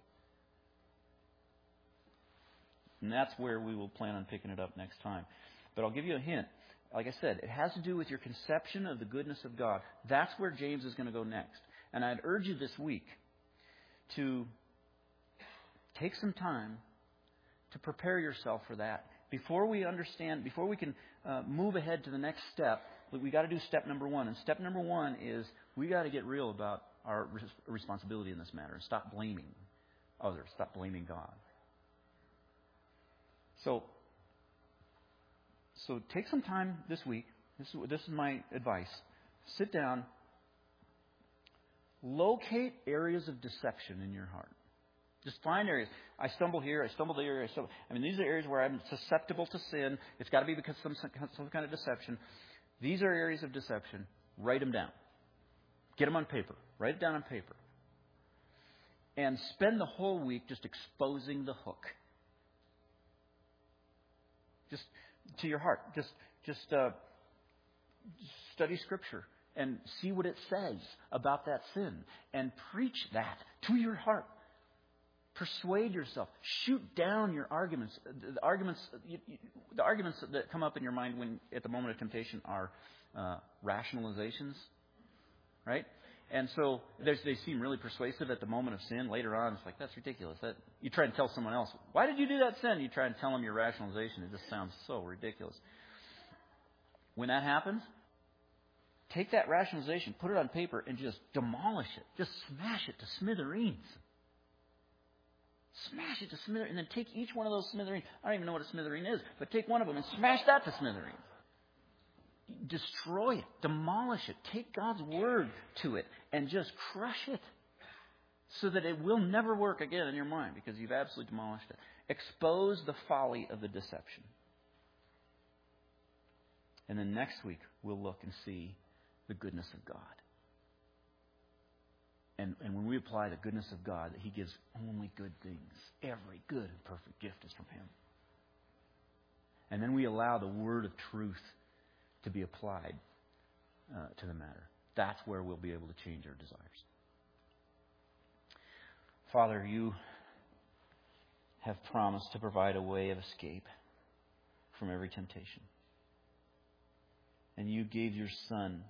And that's where we will plan on picking it up next time. But I'll give you a hint. Like I said, it has to do with your conception of the goodness of God. That's where James is going to go next. And I'd urge you this week to take some time to prepare yourself for that. Before we understand, before we can uh, move ahead to the next step, we got to do step number one. And step number one is we got to get real about our res- responsibility in this matter and stop blaming others, stop blaming God. So, so take some time this week. This is, this is my advice. Sit down. Locate areas of deception in your heart. Just find areas. I stumble here. I stumble there. I stumble. I mean, these are areas where I'm susceptible to sin. It's got to be because of some, some kind of deception. These are areas of deception. Write them down. Get them on paper. Write it down on paper. And spend the whole week just exposing the hook. Just to your heart. Just, just uh, study Scripture. and see what it says about that sin and preach that to your heart. Persuade yourself. Shoot down your arguments. The arguments, you, you, the arguments that come up in your mind when at the moment of temptation are uh, rationalizations, right? And so they seem really persuasive at the moment of sin. Later on, it's like, that's ridiculous. That, you try and tell someone else, why did you do that sin? You try and tell them your rationalization. It just sounds so ridiculous. When that happens, take that rationalization, put it on paper, and just demolish it. Just smash it to smithereens. Smash it to smithereens. And then take each one of those smithereens. I don't even know what a smithereen is, but take one of them and smash that to smithereens. Destroy it. Demolish it. Take God's word to it and just crush it so that it will never work again in your mind because you've absolutely demolished it. Expose the folly of the deception. And then next week, we'll look and see the goodness of God. And, and when we apply the goodness of God, that He gives only good things. Every good and perfect gift is from Him. And then we allow the word of truth to be applied uh, to the matter. That's where we'll be able to change our desires. Father, You have promised to provide a way of escape from every temptation. And You gave Your Son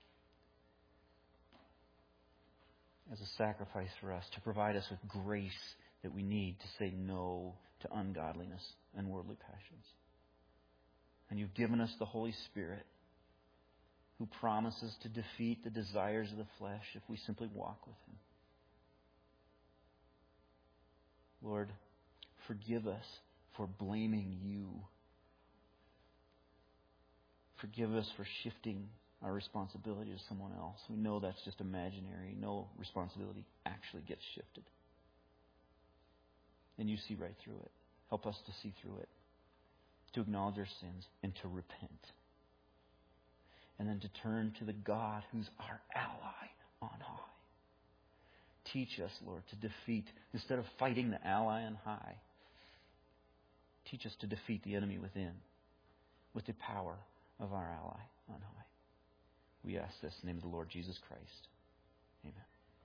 as a sacrifice for us to provide us with grace that we need to say no to ungodliness and worldly passions. And You've given us the Holy Spirit who promises to defeat the desires of the flesh if we simply walk with Him. Lord, forgive us for blaming You. Forgive us for shifting our responsibility to someone else. We know that's just imaginary. No responsibility actually gets shifted. And You see right through it. Help us to see through it. To acknowledge our sins and to repent. And then to turn to the God who's our ally on high. Teach us, Lord, to defeat, instead of fighting the ally on high, teach us to defeat the enemy within with the power of our ally on high. We ask this in the name of the Lord Jesus Christ. Amen.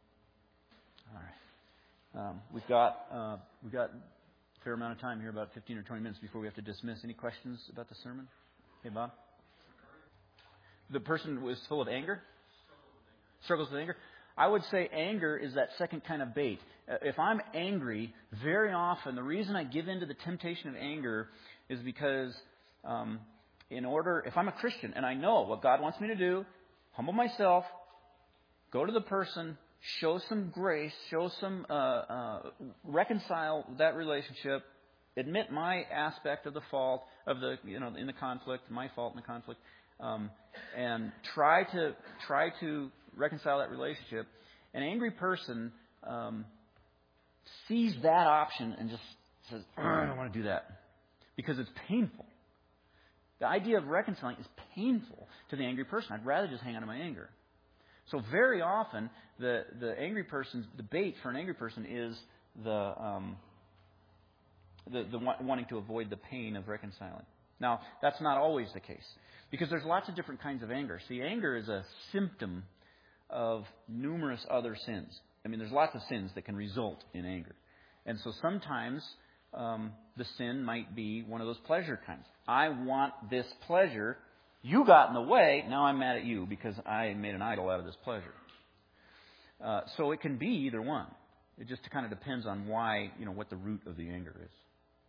All right. Um, we've got uh, we've got a fair amount of time here, about fifteen or twenty minutes before we have to dismiss. Any questions about the sermon? Hey, Bob? The person was full of anger? Struggles with anger. I would say anger is that second kind of bait. If I'm angry, very often the reason I give in to the temptation of anger is because um, in order, if I'm a Christian and I know what God wants me to do, humble myself, go to the person, show some grace, show some, uh, uh, reconcile that relationship, admit my aspect of the fault, of the, you know, in the conflict, my fault in the conflict, um, and try to, try to reconcile that relationship. An angry person um, sees that option and just says, I don't want to do that because it's painful. The idea of reconciling is painful to the angry person. I'd rather just hang on to my anger. So very often, the, the angry person's, the bait for an angry person is the, um, the, the wanting to avoid the pain of reconciling. Now, that's not always the case because there's lots of different kinds of anger. See, anger is a symptom of numerous other sins. I mean, there's lots of sins that can result in anger. And so sometimes um, the sin might be one of those pleasure kinds. I want this pleasure. You got in the way. Now I'm mad at you because I made an idol out of this pleasure. Uh, so it can be either one. It just kind of depends on why, you know, what the root of the anger is.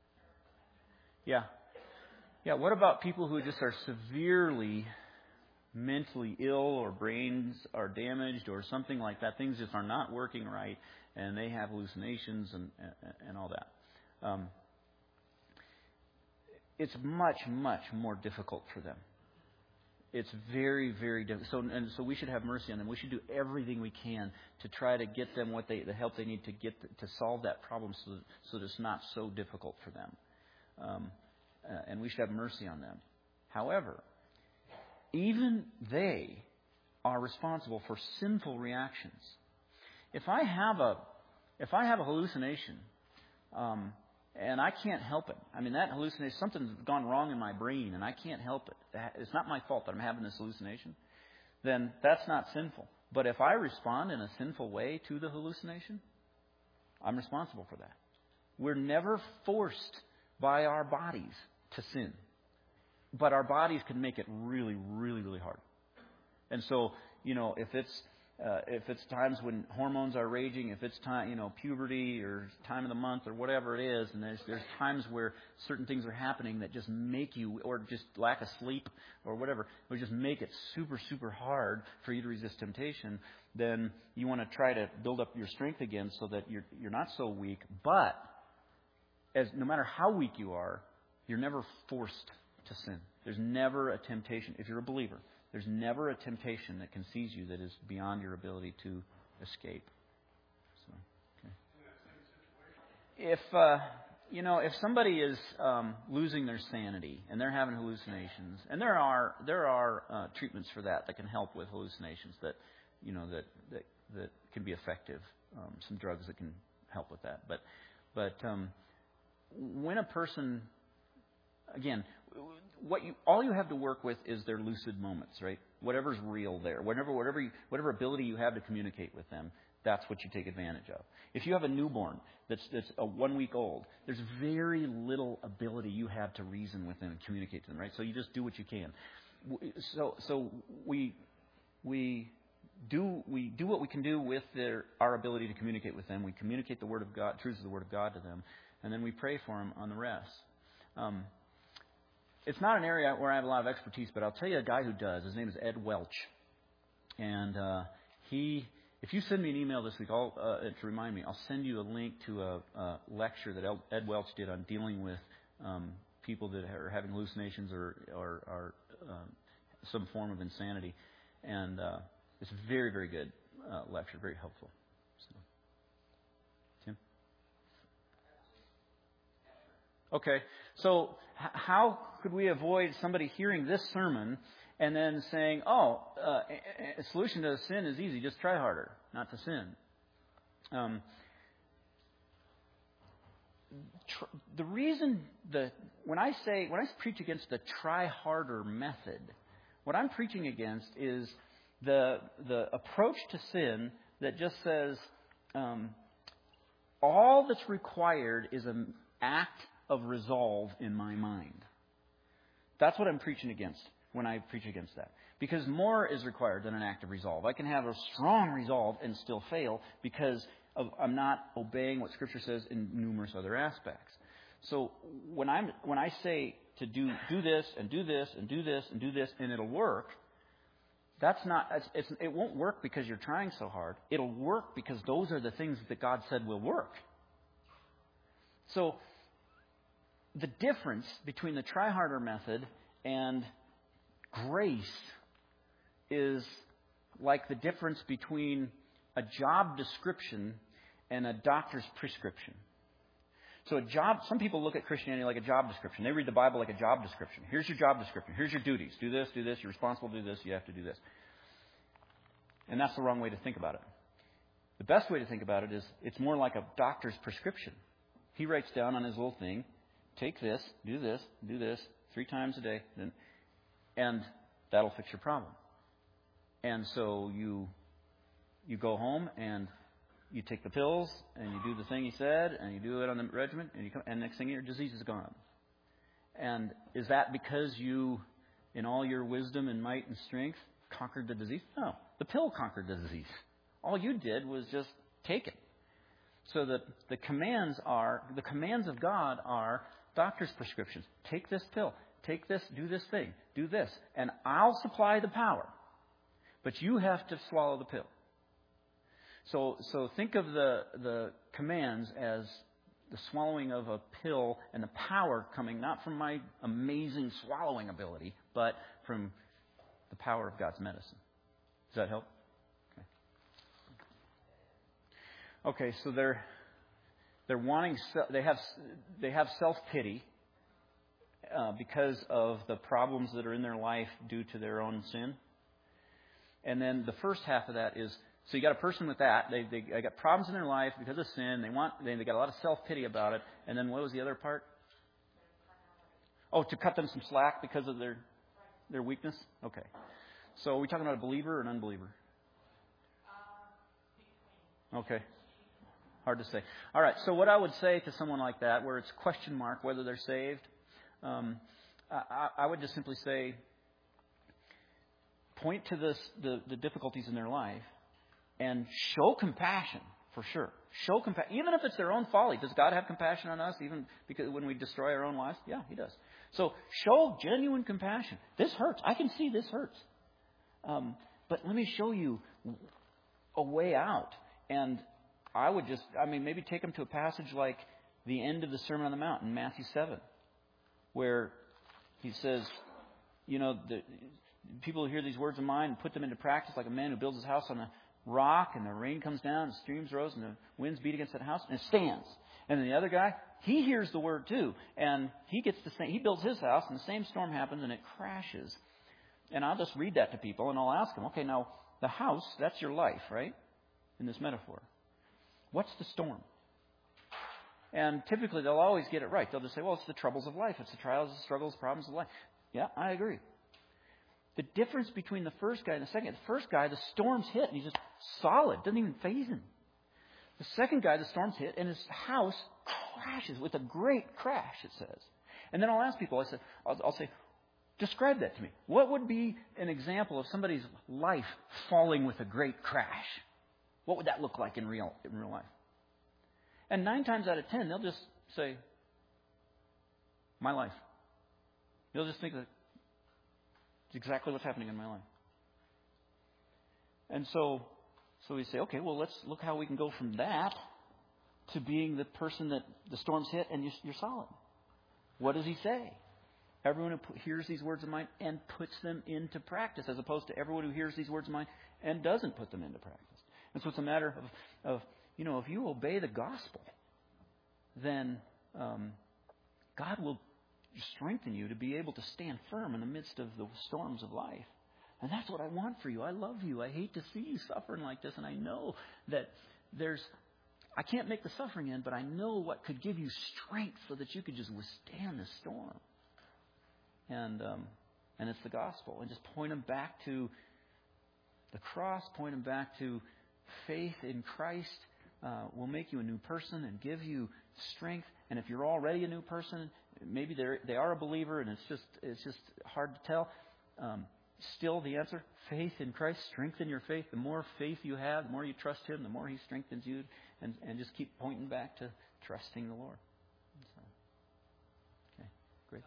Yeah. Yeah, what about people who just are severely mentally ill or brains are damaged or something like that? Things just are not working right and they have hallucinations and, and, and all that. Um, it's much, much more difficult for them. It's very, very difficult. So, and so we should have mercy on them. We should do everything we can to try to get them what they, the help they need to get to solve that problem so that, so that it's not so difficult for them. Um, uh, and we should have mercy on them. However, even they are responsible for sinful reactions. If I have a, if I have a hallucination, um, and I can't help it. I mean, that hallucination, something's gone wrong in my brain, and I can't help it. It's not my fault that I'm having this hallucination. then that's not sinful. But if I respond in a sinful way to the hallucination, I'm responsible for that. We're never forced by our bodies to sin. But our bodies can make it really, really, really hard. And so, you know, if it's uh, if it's times when hormones are raging, if it's time, you know, puberty or time of the month or whatever it is, and there's there's times where certain things are happening that just make you, or just lack of sleep or whatever, would just make it super, super hard for you to resist temptation, then you want to try to build up your strength again so that you're you're not so weak. But as no matter how weak you are, you're never forced to sin. There's never a temptation. If you're a believer, there's never a temptation that can seize you that is beyond your ability to escape. So, okay. If uh, you know, if somebody is um, losing their sanity and they're having hallucinations, and there are there are uh, treatments for that that can help with hallucinations that you know that that, that can be effective. Um, some drugs that can help with that. But but um, when a person, again, what you all you have to work with is their lucid moments, right? Whatever's real there, whatever whatever you, whatever ability you have to communicate with them, that's what you take advantage of. If you have a newborn that's that's a one week old, there's very little ability you have to reason with them and communicate to them, right? So you just do what you can. So so we we do we do what we can do with their our ability to communicate with them. We communicate the Word of God, truths of the Word of God to them, and then we pray for them on the rest. Um, It's not an area where I have a lot of expertise, but I'll tell you a guy who does. His name is Ed Welch. And uh, he, if you send me an email this week I'll, uh, to remind me, I'll send you a link to a, a lecture that Ed Welch did on dealing with um, people that are having hallucinations or, or, or uh, some form of insanity. And uh, it's a very, very good uh, lecture, very helpful. So, Tim? Okay, so h- how could we avoid somebody hearing this sermon and then saying, oh, uh, a solution to sin is easy, just try harder not to sin? Um, tr- the reason that when I say, when I preach against the try harder method, what I'm preaching against is the the approach to sin that just says um, all that's required is an act of resolve in my mind. That's what I'm preaching against when I preach against that. Because more is required than an act of resolve. I can have a strong resolve and still fail because of, I'm not obeying what Scripture says in numerous other aspects. So when I'm when I say to do do this and do this and do this and do this and it'll work, that's not it's, it's, it won't work because you're trying so hard. It'll work because those are the things that God said will work. So the difference between the try harder method and grace is like the difference between a job description and a doctor's prescription. So a job, some people look at Christianity like a job description. They read the Bible like a job description. Here's your job description. Here's your duties. Do this, do this. You're responsible to do this. You have to do this. And that's the wrong way to think about it. The best way to think about it is it's more like a doctor's prescription. He writes down on his little thing, take this, do this, do this, three times a day, and that'll fix your problem. And so you you go home and you take the pills and you do the thing he said and you do it on the regimen and you come, and next thing your disease is gone. And is that because you, in all your wisdom and might and strength, conquered the disease? No, the pill conquered the disease. All you did was just take it. So the the commands are the commands of God are doctor's prescriptions. Take this pill. Take this. Do this thing. Do this, and I'll supply the power. But you have to swallow the pill. So, so think of the the commands as the swallowing of a pill and the power coming not from my amazing swallowing ability, but from the power of God's medicine. Does that help? Okay. Okay. So they're they're wanting they have they have self-pity uh, because of the problems that are in their life due to their own sin. And then the first half of that is, so you got a person with that. They they, they got problems in their life because of sin. They want they, they got a lot of self-pity about it. And then what was the other part? Oh, to cut them some slack because of their their weakness? Okay. So are we talking about a believer or an unbeliever? Okay. Hard to say. All right. So what I would say to someone like that, where it's question mark whether they're saved, um, I, I would just simply say, point to this, the, the difficulties in their life and show compassion, for sure. Show compassion. Even if it's their own folly. Does God have compassion on us even because when we destroy our own lives? Yeah, He does. So show genuine compassion. This hurts. I can see this hurts. Um, but let me show you a way out. And I would just, I mean, maybe take them to a passage like the end of the Sermon on the Mount in Matthew seven, where He says, you know, the people who hear these words of mine and put them into practice like a man who builds his house on a rock and the rain comes down and streams rose and the winds beat against that house and it stands. And then the other guy, he hears the word too. And he gets the same, he builds his house and the same storm happens and it crashes. And I'll just read that to people and I'll ask them, okay, now the house, that's your life, right? In this metaphor. What's the storm? And typically they'll always get it right. They'll just say, well, it's the troubles of life. It's the trials, the struggles, problems of life. Yeah, I agree. The difference between the first guy and the second, the first guy, the storms hit and he's just solid, doesn't even faze him. The second guy, the storms hit and his house crashes with a great crash, it says. And then I'll ask people, I said, I'll, I'll say, describe that to me. What would be an example of somebody's life falling with a great crash? What would that look like in real in real life? And nine times out of ten, they'll just say, my life. They'll just think that it's exactly what's happening in my life. And so, so we say, okay, well, let's look how we can go from that to being the person that the storms hit and you're, you're solid. What does He say? Everyone who hears these words of mine and puts them into practice, as opposed to everyone who hears these words of mine and doesn't put them into practice. And so it's a matter of, of you know, if you obey the gospel, then um, God will strengthen you to be able to stand firm in the midst of the storms of life. And that's what I want for you. I love you. I hate to see you suffering like this. And I know that there's, I can't make the suffering end, but I know what could give you strength so that you could just withstand the storm. And um, and it's the gospel. And just point them back to the cross, point them back to faith in Christ uh, will make you a new person and give you strength. And if you're already a new person, maybe they they are a believer, and it's just it's just hard to tell. Um, still, the answer: faith in Christ. Strengthen your faith. The more faith you have, the more you trust Him, the more He strengthens you. And and just keep pointing back to trusting the Lord. So, okay, great.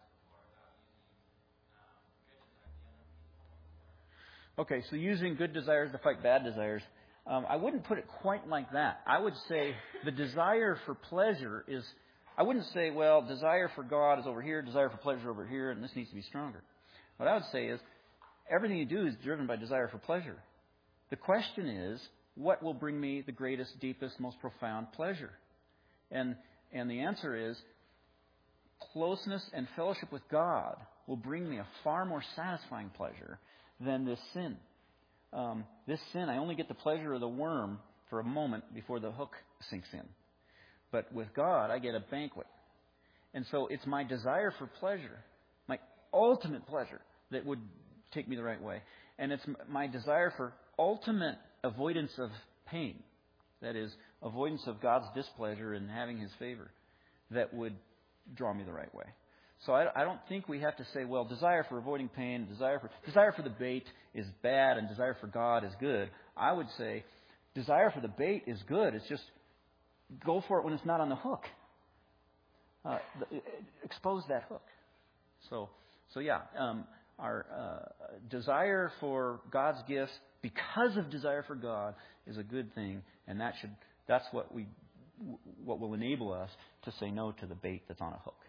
Okay, so using good desires to fight bad desires. Um, I wouldn't put it quite like that. I would say the desire for pleasure is, I wouldn't say, well, desire for God is over here, desire for pleasure over here, and this needs to be stronger. What I would say is, everything you do is driven by desire for pleasure. The question is, what will bring me the greatest, deepest, most profound pleasure? And and the answer is, closeness and fellowship with God will bring me a far more satisfying pleasure than this sin. Um, this sin, I only get the pleasure of the worm for a moment before the hook sinks in. But with God, I get a banquet. And so it's my desire for pleasure, my ultimate pleasure, that would take me the right way. And it's my desire for ultimate avoidance of pain, that is, avoidance of God's displeasure and having His favor, that would draw me the right way. So I, I don't think we have to say, well, desire for avoiding pain, desire for desire for the bait is bad, and desire for God is good. I would say desire for the bait is good. It's just go for it when it's not on the hook. Uh, the, expose that hook. So, so yeah, um, our uh, desire for God's gifts because of desire for God is a good thing, and that should that's what we what will enable us to say no to the bait that's on a hook.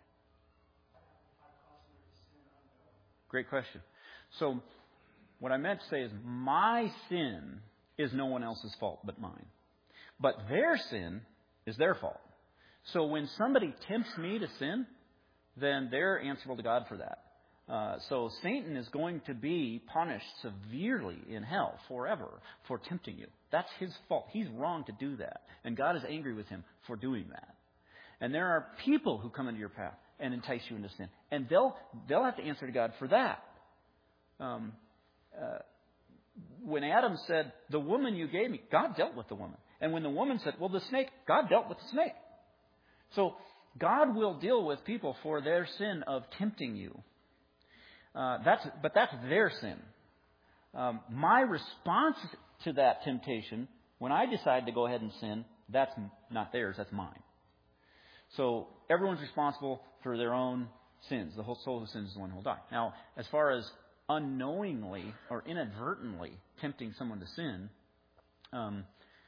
Great question. So what I meant to say is my sin is no one else's fault but mine. But their sin is their fault. So when somebody tempts me to sin, then they're answerable to God for that. Uh, so Satan is going to be punished severely in hell forever for tempting you. That's his fault. He's wrong to do that. And God is angry with him for doing that. And there are people who come into your path and entice you into sin. And they'll they'll have to answer to God for that. Um, uh, when Adam said, the woman you gave me, God dealt with the woman. And when the woman said, well, the snake, God dealt with the snake. So God will deal with people for their sin of tempting you. Uh, that's, but that's their sin. Um, my response to that temptation, when I decide to go ahead and sin, that's not theirs, that's mine. So everyone's responsible for their own sins. The whole soul who sins is the one who will die. Now, as far as unknowingly or inadvertently tempting someone to sin, um,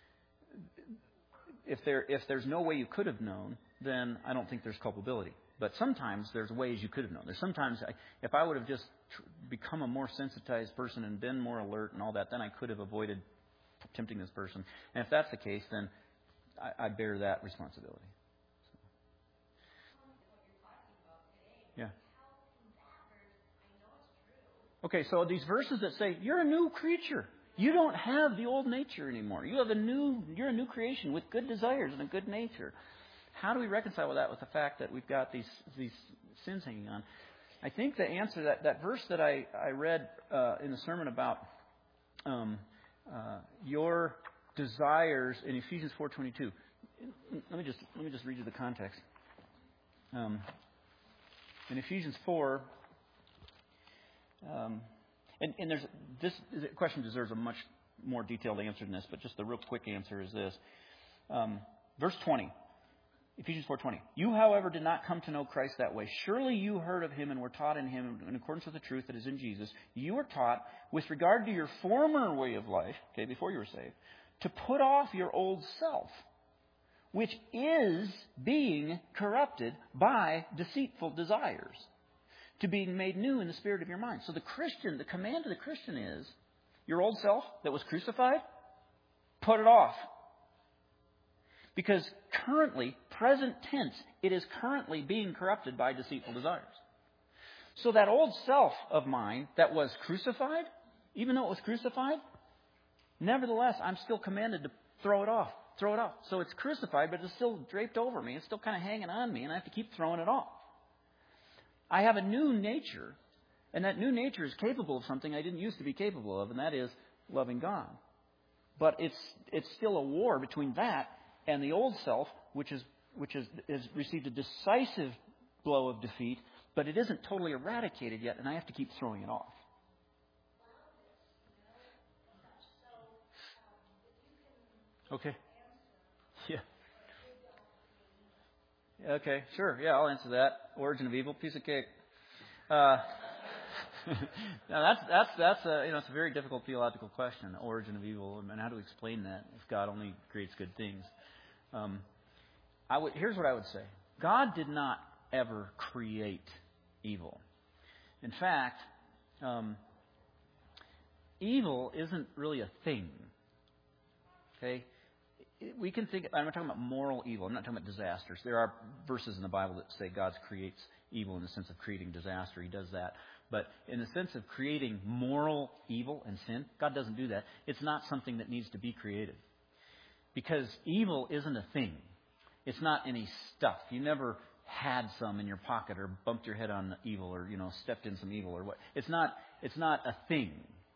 if there if there's no way you could have known, then I don't think there's culpability. But sometimes there's ways you could have known. There's sometimes, I, if I would have just tr- become a more sensitized person and been more alert and all that, then I could have avoided tempting this person. And if that's the case, then I, I bear that responsibility. So. Yeah. Okay, so these verses that say you're a new creature. You don't have the old nature anymore. You have a new, you're a new creation with good desires and a good nature. How do we reconcile with that with the fact that we've got these these sins hanging on? I think the answer, that, that verse that I, I read uh, in the sermon about um, uh, your desires in Ephesians four twenty-two. Let me just let me just read you the context. Um, in Ephesians four, um, and, and there's this question deserves a much more detailed answer than this, but just the real quick answer is this: um, verse twenty. Ephesians four twenty. You, however, did not come to know Christ that way. Surely you heard of him and were taught in him in accordance with the truth that is in Jesus. You were taught, with regard to your former way of life, okay, before you were saved, to put off your old self, which is being corrupted by deceitful desires, to being made new in the spirit of your mind. So the Christian, the command of the Christian is, your old self that was crucified, put it off. Because currently, present tense, it is currently being corrupted by deceitful desires. So that old self of mine that was crucified, even though it was crucified, nevertheless, I'm still commanded to throw it off. Throw it off. So it's crucified, but it's still draped over me. It's still kind of hanging on me, and I have to keep throwing it off. I have a new nature, and that new nature is capable of something I didn't used to be capable of, and that is loving God. But it's it's still a war between that and the old self, which is which is, is received a decisive blow of defeat, but it isn't totally eradicated yet, and I have to keep throwing it off. Okay. Yeah. Okay, sure. Yeah, I'll answer that. Origin of evil, piece of cake. Uh, now that's that's that's a you know it's a very difficult theological question. The origin of evil, and how to explain that if God only creates good things. Um, I would, here's what I would say. God did not ever create evil. In fact, um, evil isn't really a thing. Okay? We can think, I'm not talking about moral evil. I'm not talking about disasters. There are verses in the Bible that say God creates evil in the sense of creating disaster. He does that. But in the sense of creating moral evil and sin, God doesn't do that. It's not something that needs to be created. Because evil isn't a thing. It's not any stuff. You never had some in your pocket or bumped your head on evil or, you know, stepped in some evil or what. It's not, it's not a thing.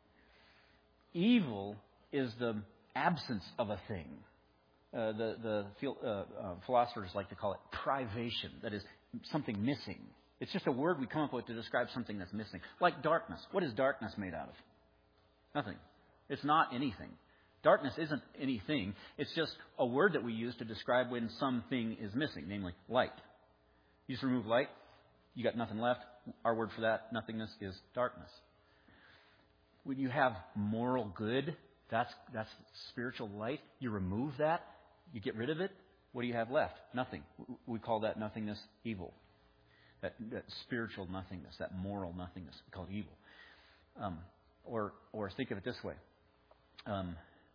Evil is the absence of a thing. Uh, the the uh, uh, philosophers like to call it privation. That is something missing. It's just a word we come up with to describe something that's missing. Like darkness. What is darkness made out of? Nothing. It's not anything. Darkness isn't anything. It's just a word that we use to describe when something is missing, namely light. You just remove light, you got nothing left. Our word for that, nothingness, is darkness. When you have moral good, that's that's spiritual light. You remove that, you get rid of it. What do you have left? Nothing. We call that nothingness evil. That, that spiritual nothingness, that moral nothingness, we call it evil. Um, or or think of it this way. Um,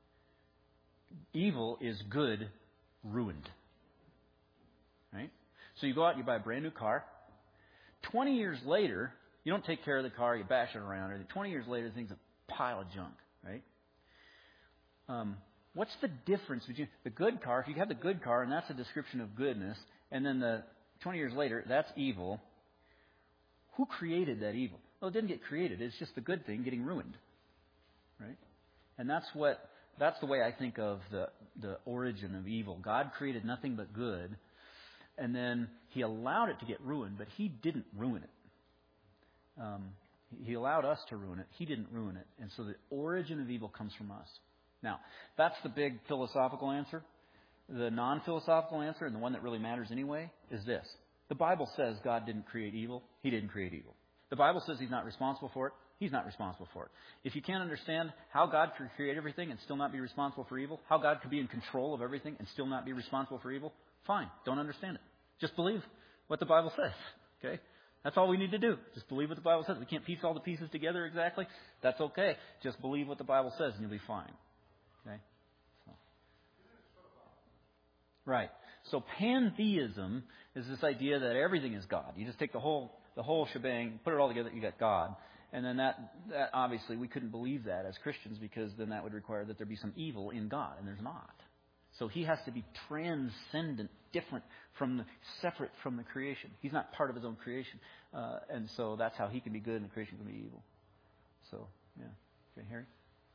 Evil is good ruined. Right? So you go out and you buy a brand new car. Twenty years later, you don't take care of the car, you bash it around. Or twenty years later, the thing's a pile of junk. Right? Um, what's the difference between the good car? If you have the good car, and that's a description of goodness, and then the twenty years later, that's evil. Who created that evil? Well, it didn't get created. It's just the good thing getting ruined. right? And that's what that's the way I think of the the origin of evil. God created nothing but good, and then He allowed it to get ruined, but He didn't ruin it. Um, he allowed us to ruin it. He didn't ruin it, and so the origin of evil comes from us. Now, that's the big philosophical answer. The non-philosophical answer, and the one that really matters anyway, is this. The Bible says God didn't create evil. He didn't create evil. The Bible says He's not responsible for it. He's not responsible for it. If you can't understand how God could create everything and still not be responsible for evil, how God could be in control of everything and still not be responsible for evil, fine. Don't understand it. Just believe what the Bible says. Okay? That's all we need to do. Just believe what the Bible says. We can't piece all the pieces together exactly. That's okay. Just believe what the Bible says and you'll be fine. Okay? So. Right. So pantheism is this idea that everything is God. You just take the whole the whole shebang, put it all together, you got God. And then that, that obviously we couldn't believe that as Christians, because then that would require that there be some evil in God, and there's not. So He has to be transcendent, different from the, separate from the creation. He's not part of His own creation. Uh, and so that's how He can be good and the creation can be evil. So, yeah. Okay, Harry?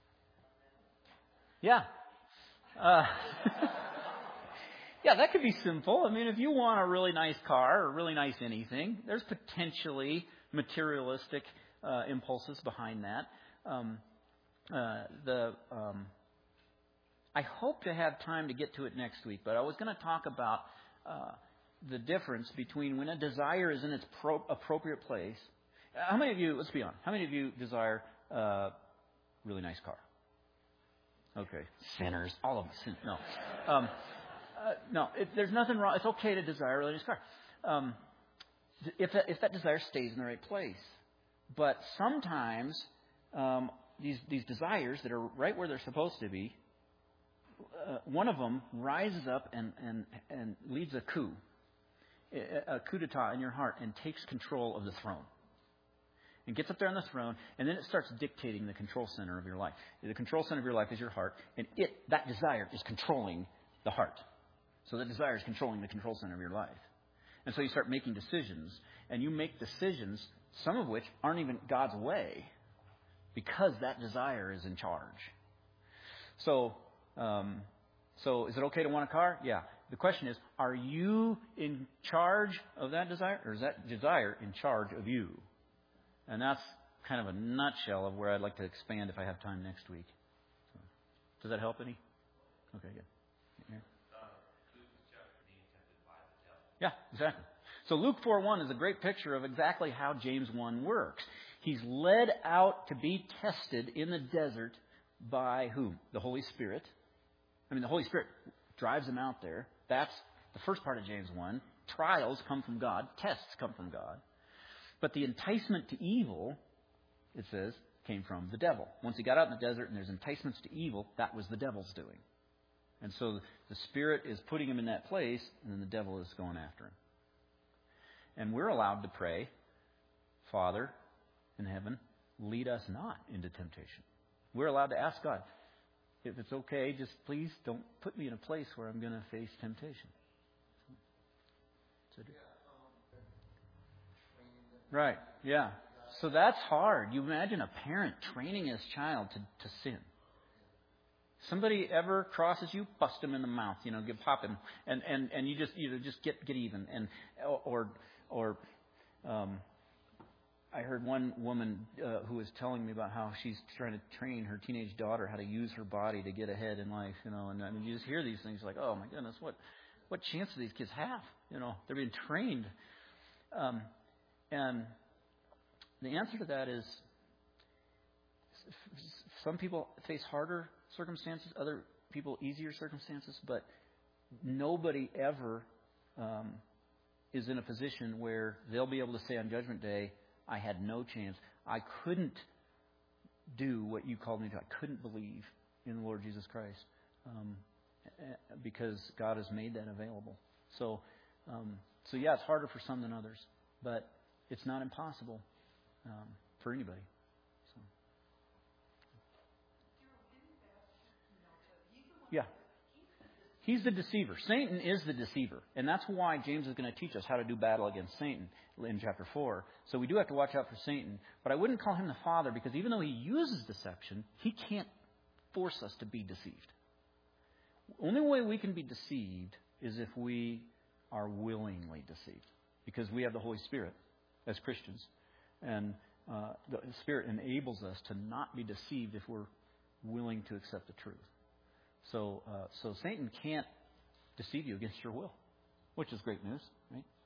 Yeah. Uh, yeah, that could be simple. I mean, if you want a really nice car or a really nice anything, there's potentially materialistic uh, impulses behind that. Um, uh, the um, I hope to have time to get to it next week, but I was going to talk about uh, the difference between when a desire is in its pro- appropriate place. How many of you, let's be honest, how many of you desire a really nice car? Okay, sinners, all of us. Sin- no, um, uh, no. It, there's nothing wrong. It's okay to desire a really nice car, um, if that, if that desire stays in the right place. But sometimes um, these these desires that are right where they're supposed to be, uh, one of them rises up and and and leads a coup, a coup d'état in your heart, and takes control of the throne. And gets up there on the throne, and then it starts dictating the control center of your life. The control center of your life is your heart, and it that desire is controlling the heart. So the desire is controlling the control center of your life. And so you start making decisions, and you make decisions, some of which aren't even God's way, because that desire is in charge. So, um, so is it okay to want a car? Yeah. The question is, are you in charge of that desire, or is that desire in charge of you? And that's kind of a nutshell of where I'd like to expand if I have time next week. So, does that help any? Okay, good. Yeah. Yeah, exactly. So Luke four one is a great picture of exactly how James one works. He's led out to be tested in the desert by whom? The Holy Spirit. I mean, the Holy Spirit drives him out there. That's the first part of James one. Trials come from God. Tests come from God. But the enticement to evil, it says, came from the devil. Once he got out in the desert and there's enticements to evil, that was the devil's doing. And so the Spirit is putting him in that place, and then the devil is going after him. And we're allowed to pray, Father in heaven, lead us not into temptation. We're allowed to ask God, if it's okay, just please don't put me in a place where I'm going to face temptation. So, right, yeah. So that's hard. You imagine a parent training his child to, to sin. Somebody ever crosses you, bust him in the mouth, you know, give pop him, and, and, and you just you know just get get even, and or or um, I heard one woman uh, who was telling me about how she's trying to train her teenage daughter how to use her body to get ahead in life, you know, and I mean you just hear these things like, oh my goodness, what what chance do these kids have? You know, they're being trained, um, and the answer to that is some people face harder circumstances, other people easier circumstances, but nobody ever um, is in a position where they'll be able to say on Judgment Day, I had no chance. I couldn't do what you called me to. I couldn't believe in the Lord Jesus Christ um, because God has made that available. So, um, so yeah, it's harder for some than others, but it's not impossible um, for anybody. Yeah. He's the deceiver. Satan is the deceiver. And that's why James is going to teach us how to do battle against Satan in chapter four. So we do have to watch out for Satan. But I wouldn't call him the father, because even though he uses deception, he can't force us to be deceived. The only way we can be deceived is if we are willingly deceived, because we have the Holy Spirit as Christians. And uh, the Spirit enables us to not be deceived if we're willing to accept the truth. So, uh, so Satan can't deceive you against your will, which is great news, right?